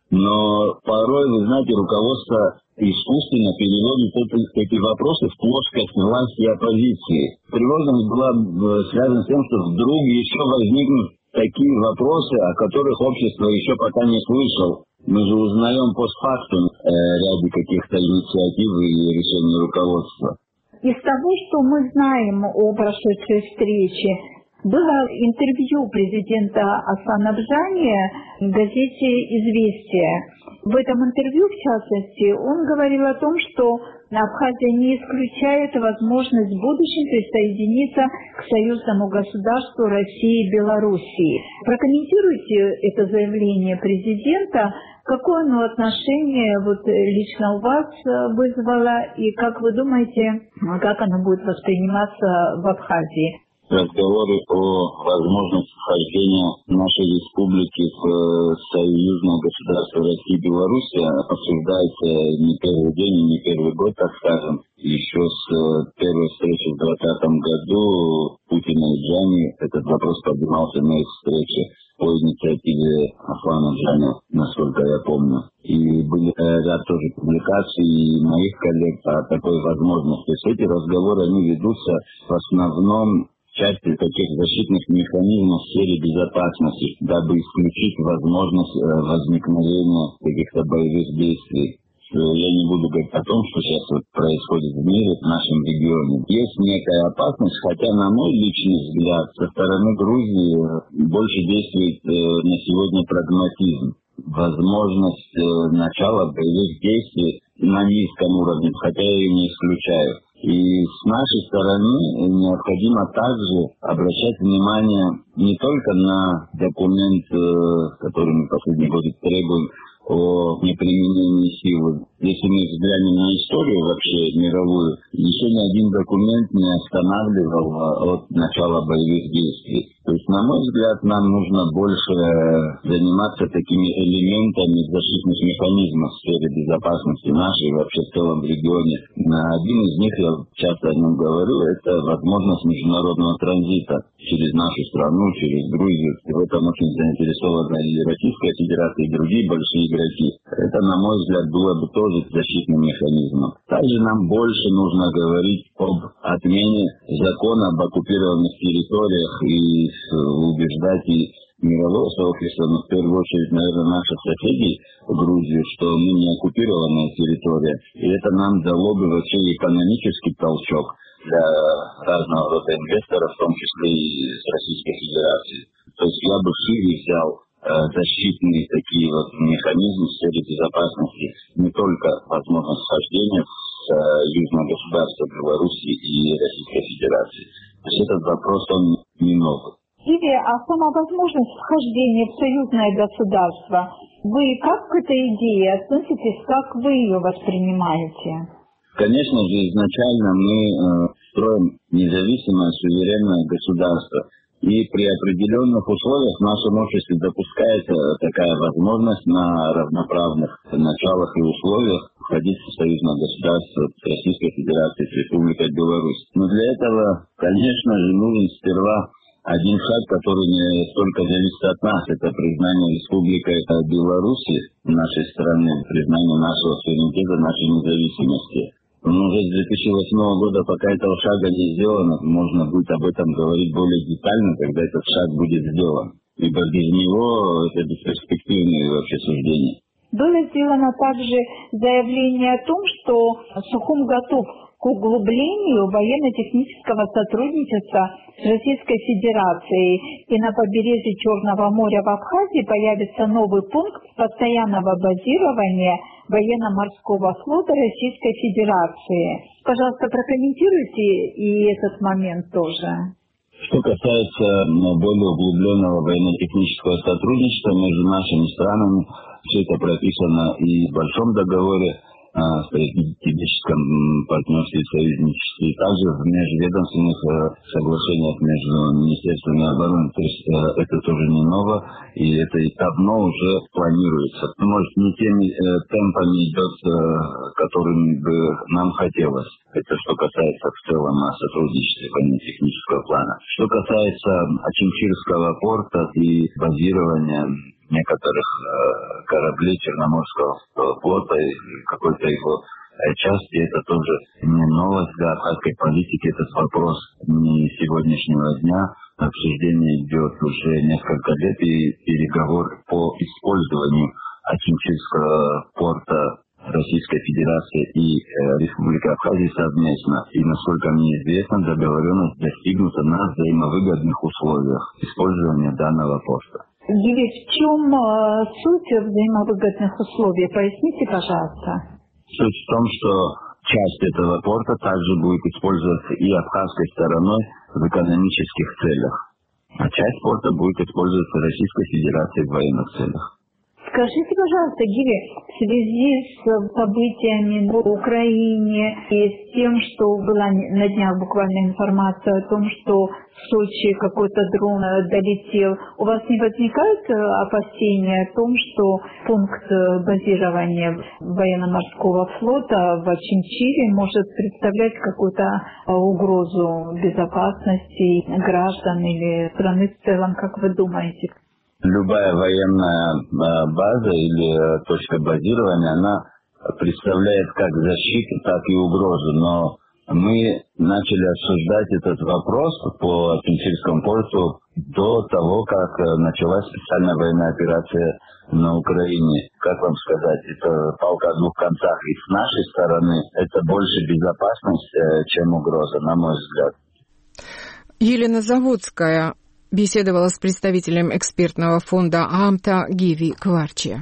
Speaker 4: Но порой, вы знаете, руководство искусственно переводит эти вопросы в плоскость власти и оппозиции. Тревожность была связана с тем, что вдруг еще возникнут такие вопросы, о которых общество еще пока не слышало. Мы же узнаем постфактум ряде каких-то инициатив и решений руководства.
Speaker 17: Из того, что мы знаем о прошедшей встрече, Было интервью президента Асанабжания в газете «Известия». В этом интервью, в частности, он говорил о том, что Абхазия не исключает возможность в будущем присоединиться к союзному государству России и Белоруссии. Прокомментируйте это заявление президента. Какое оно отношение лично у вас вызвало и как вы думаете, как оно будет восприниматься в Абхазии?
Speaker 4: Разговоры о возможности вхождения нашей республики в союзное государство России и Беларуси обсуждается не первый день и не первый год, так скажем. Еще с первой встречи в 2020 году Путина и Джани этот вопрос поднимался на их встрече по инициативе Аслана Джани, насколько я помню. И были ряд тоже публикаций моих коллег о такой возможности. То есть эти разговоры, они ведутся в основном в части таких защитных механизмов в сфере безопасности, дабы исключить возможность возникновения каких-то боевых действий. Я не буду говорить о том, что сейчас происходит в мире, в нашем регионе. Есть некая опасность, хотя, на мой личный взгляд, со стороны Грузии больше действует на сегодня прагматизм. Возможность начала боевых действий на низком уровне, хотя я ее не исключаю. И с нашей стороны необходимо также обращать внимание не только на документ, который мы последние годы требуем, о неприменении силы. Если мы взглянем на историю вообще мировую, еще ни один документ не останавливал от начала боевых действий. То есть, на мой взгляд, нам нужно больше заниматься такими элементами защитных механизмов в сфере безопасности нашей и вообще в целом в регионе. Один из них, я часто о нем говорю, это возможность международного транзита через нашу страну, через Грузию. В этом очень заинтересована и Российская Федерация, и другие большие игроки. Это, на мой взгляд, было бы тоже защитным механизмом. Также нам больше нужно говорить об отмене закона об оккупированных территориях и убеждать и мировое сообщество, но в первую очередь, наверное, наших соседей в Грузию, что мы не оккупированная территория. И это нам дало бы вообще экономический толчок для разного рода инвесторов, в том числе и с Российской Федерации. То есть я бы шире взял защитные такие механизмы в сфере безопасности, не только возможность вхождения в южное государство Белоруссии и Российской Федерации. То есть этот вопрос, он не новый.
Speaker 17: Или, а сама возможность вхождения в союзное государство, вы как к этой идее относитесь, как вы ее воспринимаете?
Speaker 4: Конечно же, изначально мы строим независимое, суверенное государство. И при определенных условиях в нашем обществе допускается такая возможность на равноправных началах и условиях входить в союзное государство с Российской Федерацией, с Республикой Беларусь. Но для этого, конечно же, нужен сперва один шаг, который не столько зависит от нас, это признание Республикой Беларуси нашей страны, признание нашего суверенитета, нашей независимости. Но уже с 2008 года, пока этого шага не сделано, можно будет об этом говорить более детально, когда этот шаг будет сделан. Ибо без него это бесперспективные вообще суждения.
Speaker 17: Было сделано также заявление о том, что Сухум готов к углублению военно-технического сотрудничества с Российской Федерацией. И на побережье Черного моря в Абхазии появится новый пункт постоянного базирования военно-морского флота Российской Федерации. Пожалуйста, прокомментируйте и этот момент тоже.
Speaker 4: Что касается более углубленного военно-технического сотрудничества между нашими странами, все это прописано и в Большом договоре о стратегическом партнерстве и союзничестве, и также в межведомственных соглашениях между Министерствами обороны. То есть это тоже не ново, и это и давно уже планируется. Может, не теми темпами идет, которыми бы нам хотелось. Это что касается в целом сотрудничества военно-технического плана. Что касается Очимчирского порта и базирования некоторых кораблей Черноморского флота и какой-то его части, это тоже не новость для абхазской политики, этот вопрос не сегодняшнего дня. Обсуждение идет уже несколько лет, и переговоры по использованию Очимчирского порта Российской Федерации и Республики Абхазия совместно. И, насколько мне известно, договоренность достигнута на взаимовыгодных условиях использования данного порта.
Speaker 17: Гиви, в чем суть взаимовыгодных условий? Поясните, пожалуйста.
Speaker 4: Суть в том, что часть этого порта также будет использоваться и абхазской стороной в экономических целях. А часть порта будет использоваться Российской Федерацией в военных целях.
Speaker 17: Скажите, пожалуйста, Гиви, в связи с событиями в Украине и с тем, что была на днях буквально информация о том, что в Сочи какой-то дрон долетел, у вас не возникает опасения о том, что пункт базирования военно-морского флота в Очинчире может представлять какую-то угрозу безопасности граждан или страны в целом, как вы думаете?
Speaker 4: Любая военная база или точка базирования, она представляет как защиту, так и угрозу. Но мы начали обсуждать этот вопрос по Очинчирскому порту до того, как началась специальная военная операция на Украине. Как вам сказать, это палка о двух концах. И с нашей стороны это больше безопасность, чем угроза, на мой взгляд.
Speaker 1: Елена Заводская беседовала с представителем экспертного фонда АМТА Гиви Кварчи.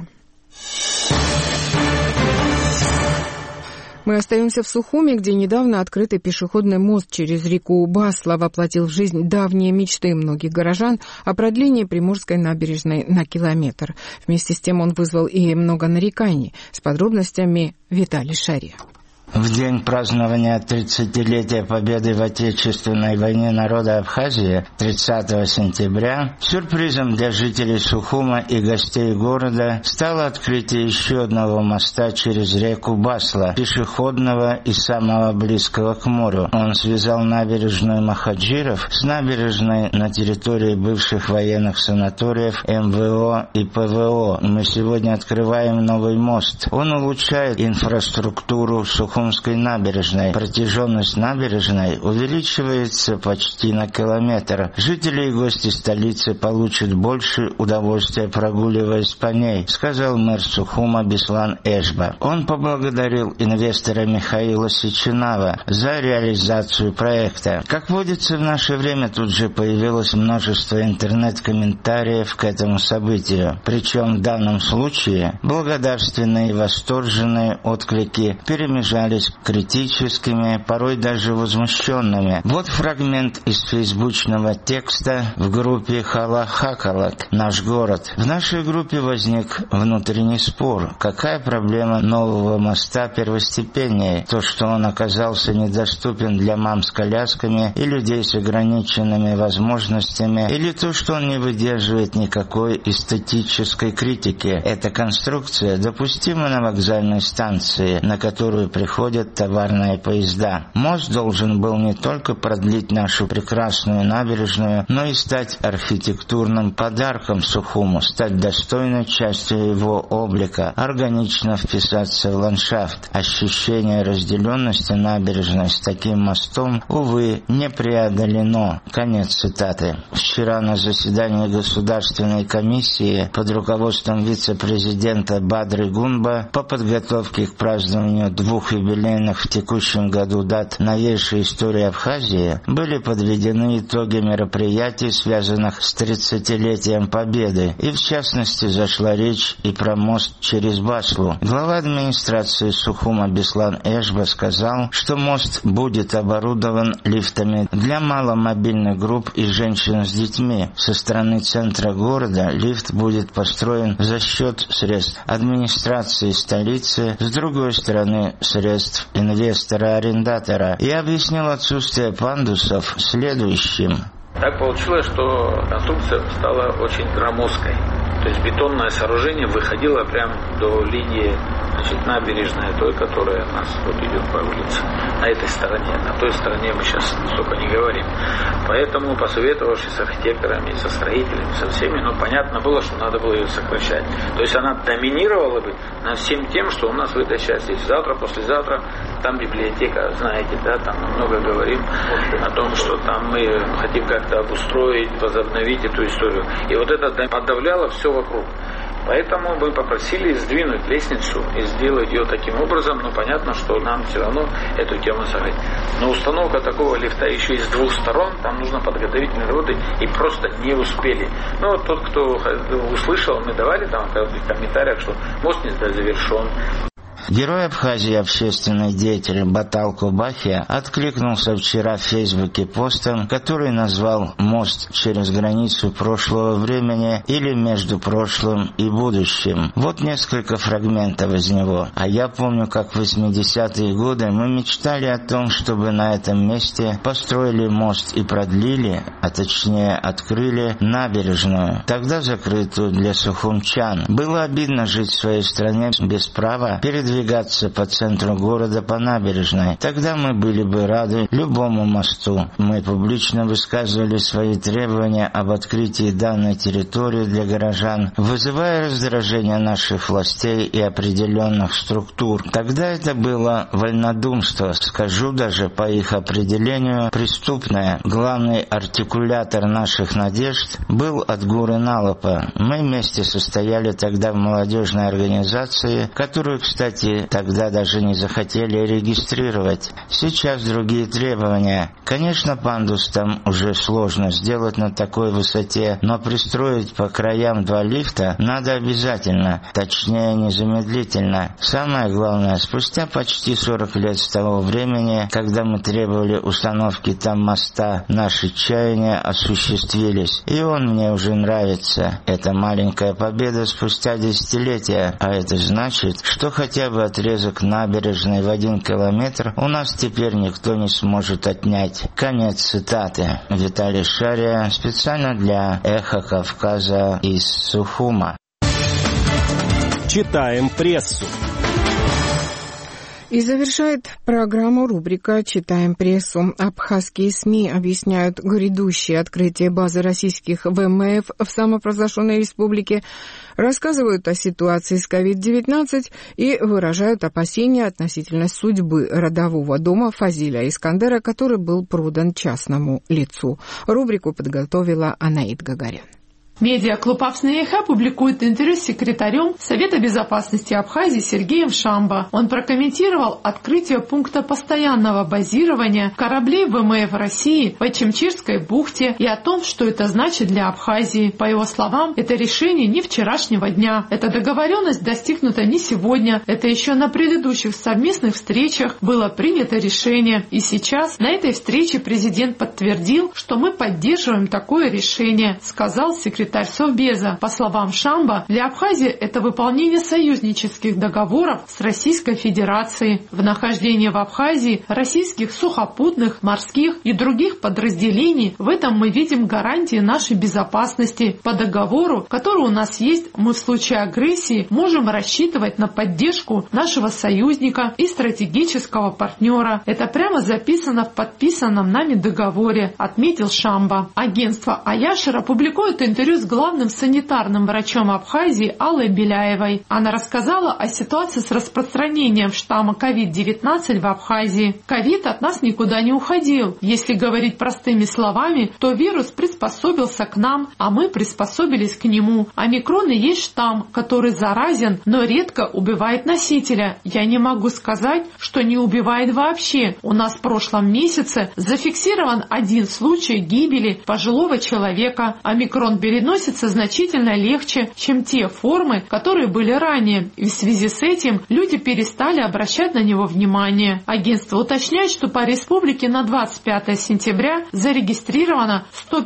Speaker 1: Мы остаемся в Сухуми, где недавно открытый пешеходный мост через реку Басла воплотил в жизнь давние мечты многих горожан о продлении Приморской набережной на километр. Вместе с тем он вызвал и много нареканий. С подробностями Виталий Шария.
Speaker 18: В день празднования 30-летия победы в Отечественной войне народа Абхазии 30 сентября сюрпризом для жителей Сухума и гостей города стало открытие еще одного моста через реку Басла, пешеходного и самого близкого к морю. Он связал набережную Махаджиров с набережной на территории бывших военных санаториев МВО и ПВО. Мы сегодня открываем новый мост. Он улучшает инфраструктуру Сухума набережной. Протяженность набережной увеличивается почти на километр. Жители и гости столицы получат больше удовольствия, прогуливаясь по ней, сказал мэр Сухума Беслан Эшба. Он поблагодарил инвестора Михаила Сеченава за реализацию проекта. Как водится в наше время, тут же появилось множество интернет-комментариев к этому событию. Причем в данном случае благодарственные и восторженные отклики перемежались критическими, порой даже возмущенными. Вот фрагмент из фейсбучного текста в группе Халахакалак «Наш город». В нашей группе возник внутренний спор. Какая проблема нового моста первостепеннее? То, что он оказался недоступен для мам с колясками и людей с ограниченными возможностями, или то, что он не выдерживает никакой эстетической критики? Эта конструкция допустима на вокзальной станции, на которую приходят товарные поезда. Мост должен был не только продлить нашу прекрасную набережную, но и стать архитектурным подарком Сухуму, стать достойной частью его облика, органично вписаться в ландшафт. Ощущение разделенности набережной с таким мостом, увы, не преодолено. Конец цитаты. Вчера на заседании Государственной комиссии под руководством вице-президента Бадры Гунба по подготовке к празднованию двух юбилейных в текущем году дат новейшей истории Абхазии были подведены итоги мероприятий, связанных с 30-летием Победы, и в частности зашла речь и про мост через Баслу. Глава администрации Сухума Беслан Эшба сказал, что мост будет оборудован лифтами для маломобильных групп и женщин с детьми. Со стороны центра города лифт будет построен за счет средств администрации столицы, с другой стороны средств инвестора-арендатора, и объяснил отсутствие пандусов следующим.
Speaker 19: Так получилось, что конструкция стала очень громоздкой. То есть бетонное сооружение выходило прямо до линии, набережной той, которая у нас вот идет по улице. На этой стороне. На той стороне мы сейчас столько не говорим. Поэтому, посоветовавшись с архитекторами, со строителями, со всеми, понятно было, что надо было ее сокращать. То есть она доминировала бы над всем тем, что у нас в этой части. Завтра, послезавтра, там библиотека, знаете, да, там мы много говорим о том, что там мы хотим как-то обустроить, возобновить эту историю. И вот это подавляло все вокруг. Поэтому мы попросили сдвинуть лестницу и сделать ее таким образом, но понятно, что нам все равно эту тему закрыть. Но установка такого лифта еще и с двух сторон, там нужно подготовительные работы, и просто не успели. Ну вот тот, кто услышал, мы давали там в комментариях, что мост не завершен.
Speaker 18: Герой Абхазии, общественный деятель Батал Кубахия, откликнулся вчера в Фейсбуке постом, который назвал «Мост через границу прошлого времени» или «Между прошлым и будущим». Вот несколько фрагментов из него. А я помню, как в 80-е годы мы мечтали о том, чтобы на этом месте построили мост и продлили, а точнее открыли набережную, тогда закрытую для сухумчан. Было обидно жить в своей стране без права передвигаться по центру города по набережной. Тогда мы были бы рады любому мосту. Мы публично высказывали свои требования об открытии данной территории для горожан, вызывая раздражение наших властей и определенных структур. Тогда это было вольнодумство, скажу даже по их определению, преступное. Главный артикулятор наших надежд был от Гуры Налапа. Мы вместе состояли тогда в молодежной организации, которую, кстати, тогда даже не захотели регистрировать. Сейчас другие требования. Конечно, пандус там уже сложно сделать на такой высоте, но пристроить по краям 2 лифта надо обязательно, точнее незамедлительно. Самое главное, спустя почти 40 лет с того времени, когда мы требовали установки там моста, наши чаяния осуществились, и он мне уже нравится. Это маленькая победа спустя десятилетия, а это значит, что хотя бы отрезок набережной в 1 километр у нас теперь никто не сможет отнять. Конец цитаты. Виталий Шария, специально для «Эхо Кавказа» из Сухума.
Speaker 13: Читаем прессу.
Speaker 1: И завершает программу рубрика «Читаем прессу». Абхазские СМИ объясняют грядущее открытие базы российских ВМФ в самопровозглашенной республике, рассказывают о ситуации с COVID-19 и выражают опасения относительно судьбы родового дома Фазиля Искандера, который был продан частному лицу. Рубрику подготовила Анаит Гагарян.
Speaker 20: Медиаклуб «Апснееха» публикует интервью с секретарем Совета безопасности Абхазии Сергеем Шамбо. Он прокомментировал открытие пункта постоянного базирования кораблей ВМФ России в Ачимчирской бухте и о том, что это значит для Абхазии. По его словам, это решение не вчерашнего дня. Эта договоренность достигнута не сегодня. Это еще на предыдущих совместных встречах было принято решение. И сейчас на этой встрече президент подтвердил, что мы поддерживаем такое решение, сказал секретарь Совбеза. По словам Шамбо, для Абхазии это выполнение союзнических договоров с Российской Федерацией. В нахождении в Абхазии российских сухопутных, морских и других подразделений в этом мы видим гарантии нашей безопасности. По договору, который у нас есть, мы в случае агрессии можем рассчитывать на поддержку нашего союзника и стратегического партнера. Это прямо записано в подписанном нами договоре, отметил Шамбо. Агентство Аяшера публикует интервью с главным санитарным врачом Абхазии Аллой Беляевой. Она рассказала о ситуации с распространением штамма COVID-19 в Абхазии. Ковид от нас никуда не уходил. Если говорить простыми словами, то вирус приспособился к нам, а мы приспособились к нему. Омикрон и есть штамм, который заразен, но редко убивает носителя. Я не могу сказать, что не убивает вообще. У нас в прошлом месяце зафиксирован 1 случай гибели пожилого человека. Омикрон переносится значительно легче, чем те формы, которые были ранее, и в связи с этим люди перестали обращать на него внимание. Агентство уточняет, что по республике на 25 сентября зарегистрировано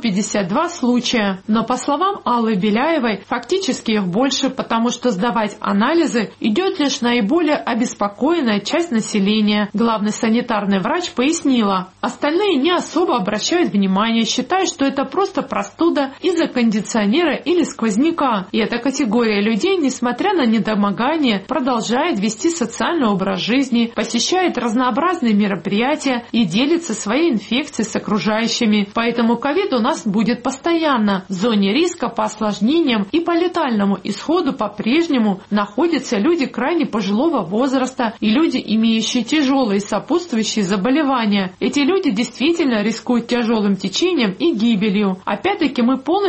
Speaker 20: 152 случая, но по словам Аллы Беляевой, фактически их больше, потому что сдавать анализы идет лишь наиболее обеспокоенная часть населения. Главный санитарный врач пояснила, остальные не особо обращают внимание, считая, что это просто простуда из-за кондиционера или сквозняка. И эта категория людей, несмотря на недомогание, продолжает вести социальный образ жизни, посещает разнообразные мероприятия и делится своей инфекцией с окружающими. Поэтому ковид у нас будет постоянно. В зоне риска по осложнениям и по летальному исходу по-прежнему находятся люди крайне пожилого возраста и люди, имеющие тяжелые сопутствующие заболевания. Эти люди действительно рискуют тяжелым течением и гибелью. Опять-таки мы полностью вычеркнули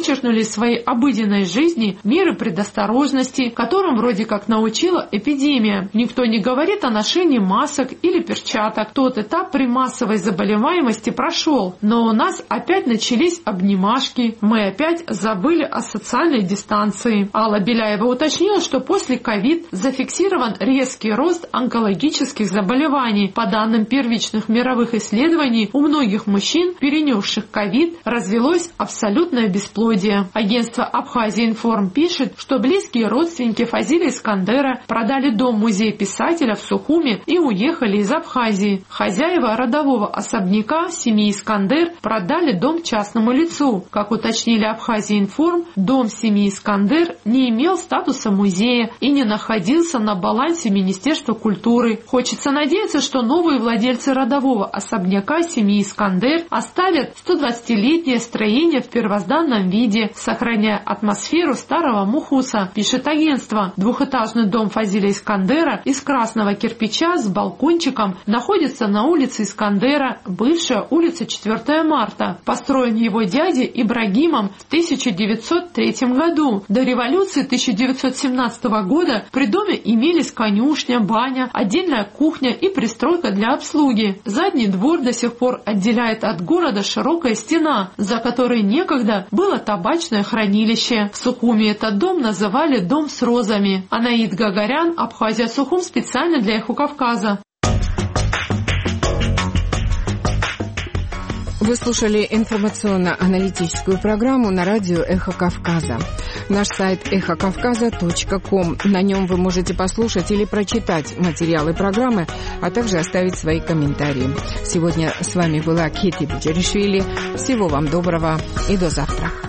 Speaker 20: вычеркнули из своей обыденной жизни меры предосторожности, которым вроде как научила эпидемия. Никто не говорит о ношении масок или перчаток. Тот этап при массовой заболеваемости прошел, но у нас опять начались обнимашки, мы опять забыли о социальной дистанции. Алла Беляева уточнила, что после ковид зафиксирован резкий рост онкологических заболеваний. По данным первичных мировых исследований, у многих мужчин, перенесших ковид, развелось абсолютное бесплодие. Агентство «Абхазия-Информ» пишет, что близкие родственники Фазиля Искандера продали дом-музей писателя в Сухуме и уехали из Абхазии. Хозяева родового особняка семьи Искандер продали дом частному лицу. Как уточнили «Абхазия-Информ», дом семьи Искандер не имел статуса музея и не находился на балансе Министерства культуры. Хочется надеяться, что новые владельцы родового особняка семьи Искандер оставят 120-летнее строение в первозданном виде, сохраняя атмосферу старого Мухуса, пишет агентство. Двухэтажный дом Фазиля Искандера из красного кирпича с балкончиком находится на улице Искандера, бывшая улица 4 марта. Построен его дядей Ибрагимом в 1903 году. До революции 1917 года при доме имелись конюшня, баня, отдельная кухня и пристройка для обслуги. Задний двор до сих пор отделяет от города широкая стена, за которой некогда было табачное хранилище. В Сухуме этот дом называли «Дом с розами». Анаид Гагарян, Абхазия-Сухум, специально для «Эхо Кавказа».
Speaker 1: Вы слушали информационно-аналитическую программу на радио «Эхо Кавказа». Наш сайт эхокавказа.ком. На нем вы можете послушать или прочитать материалы программы, а также оставить свои комментарии. Сегодня с вами была Кити Буджаришвили. Всего вам доброго и до завтра.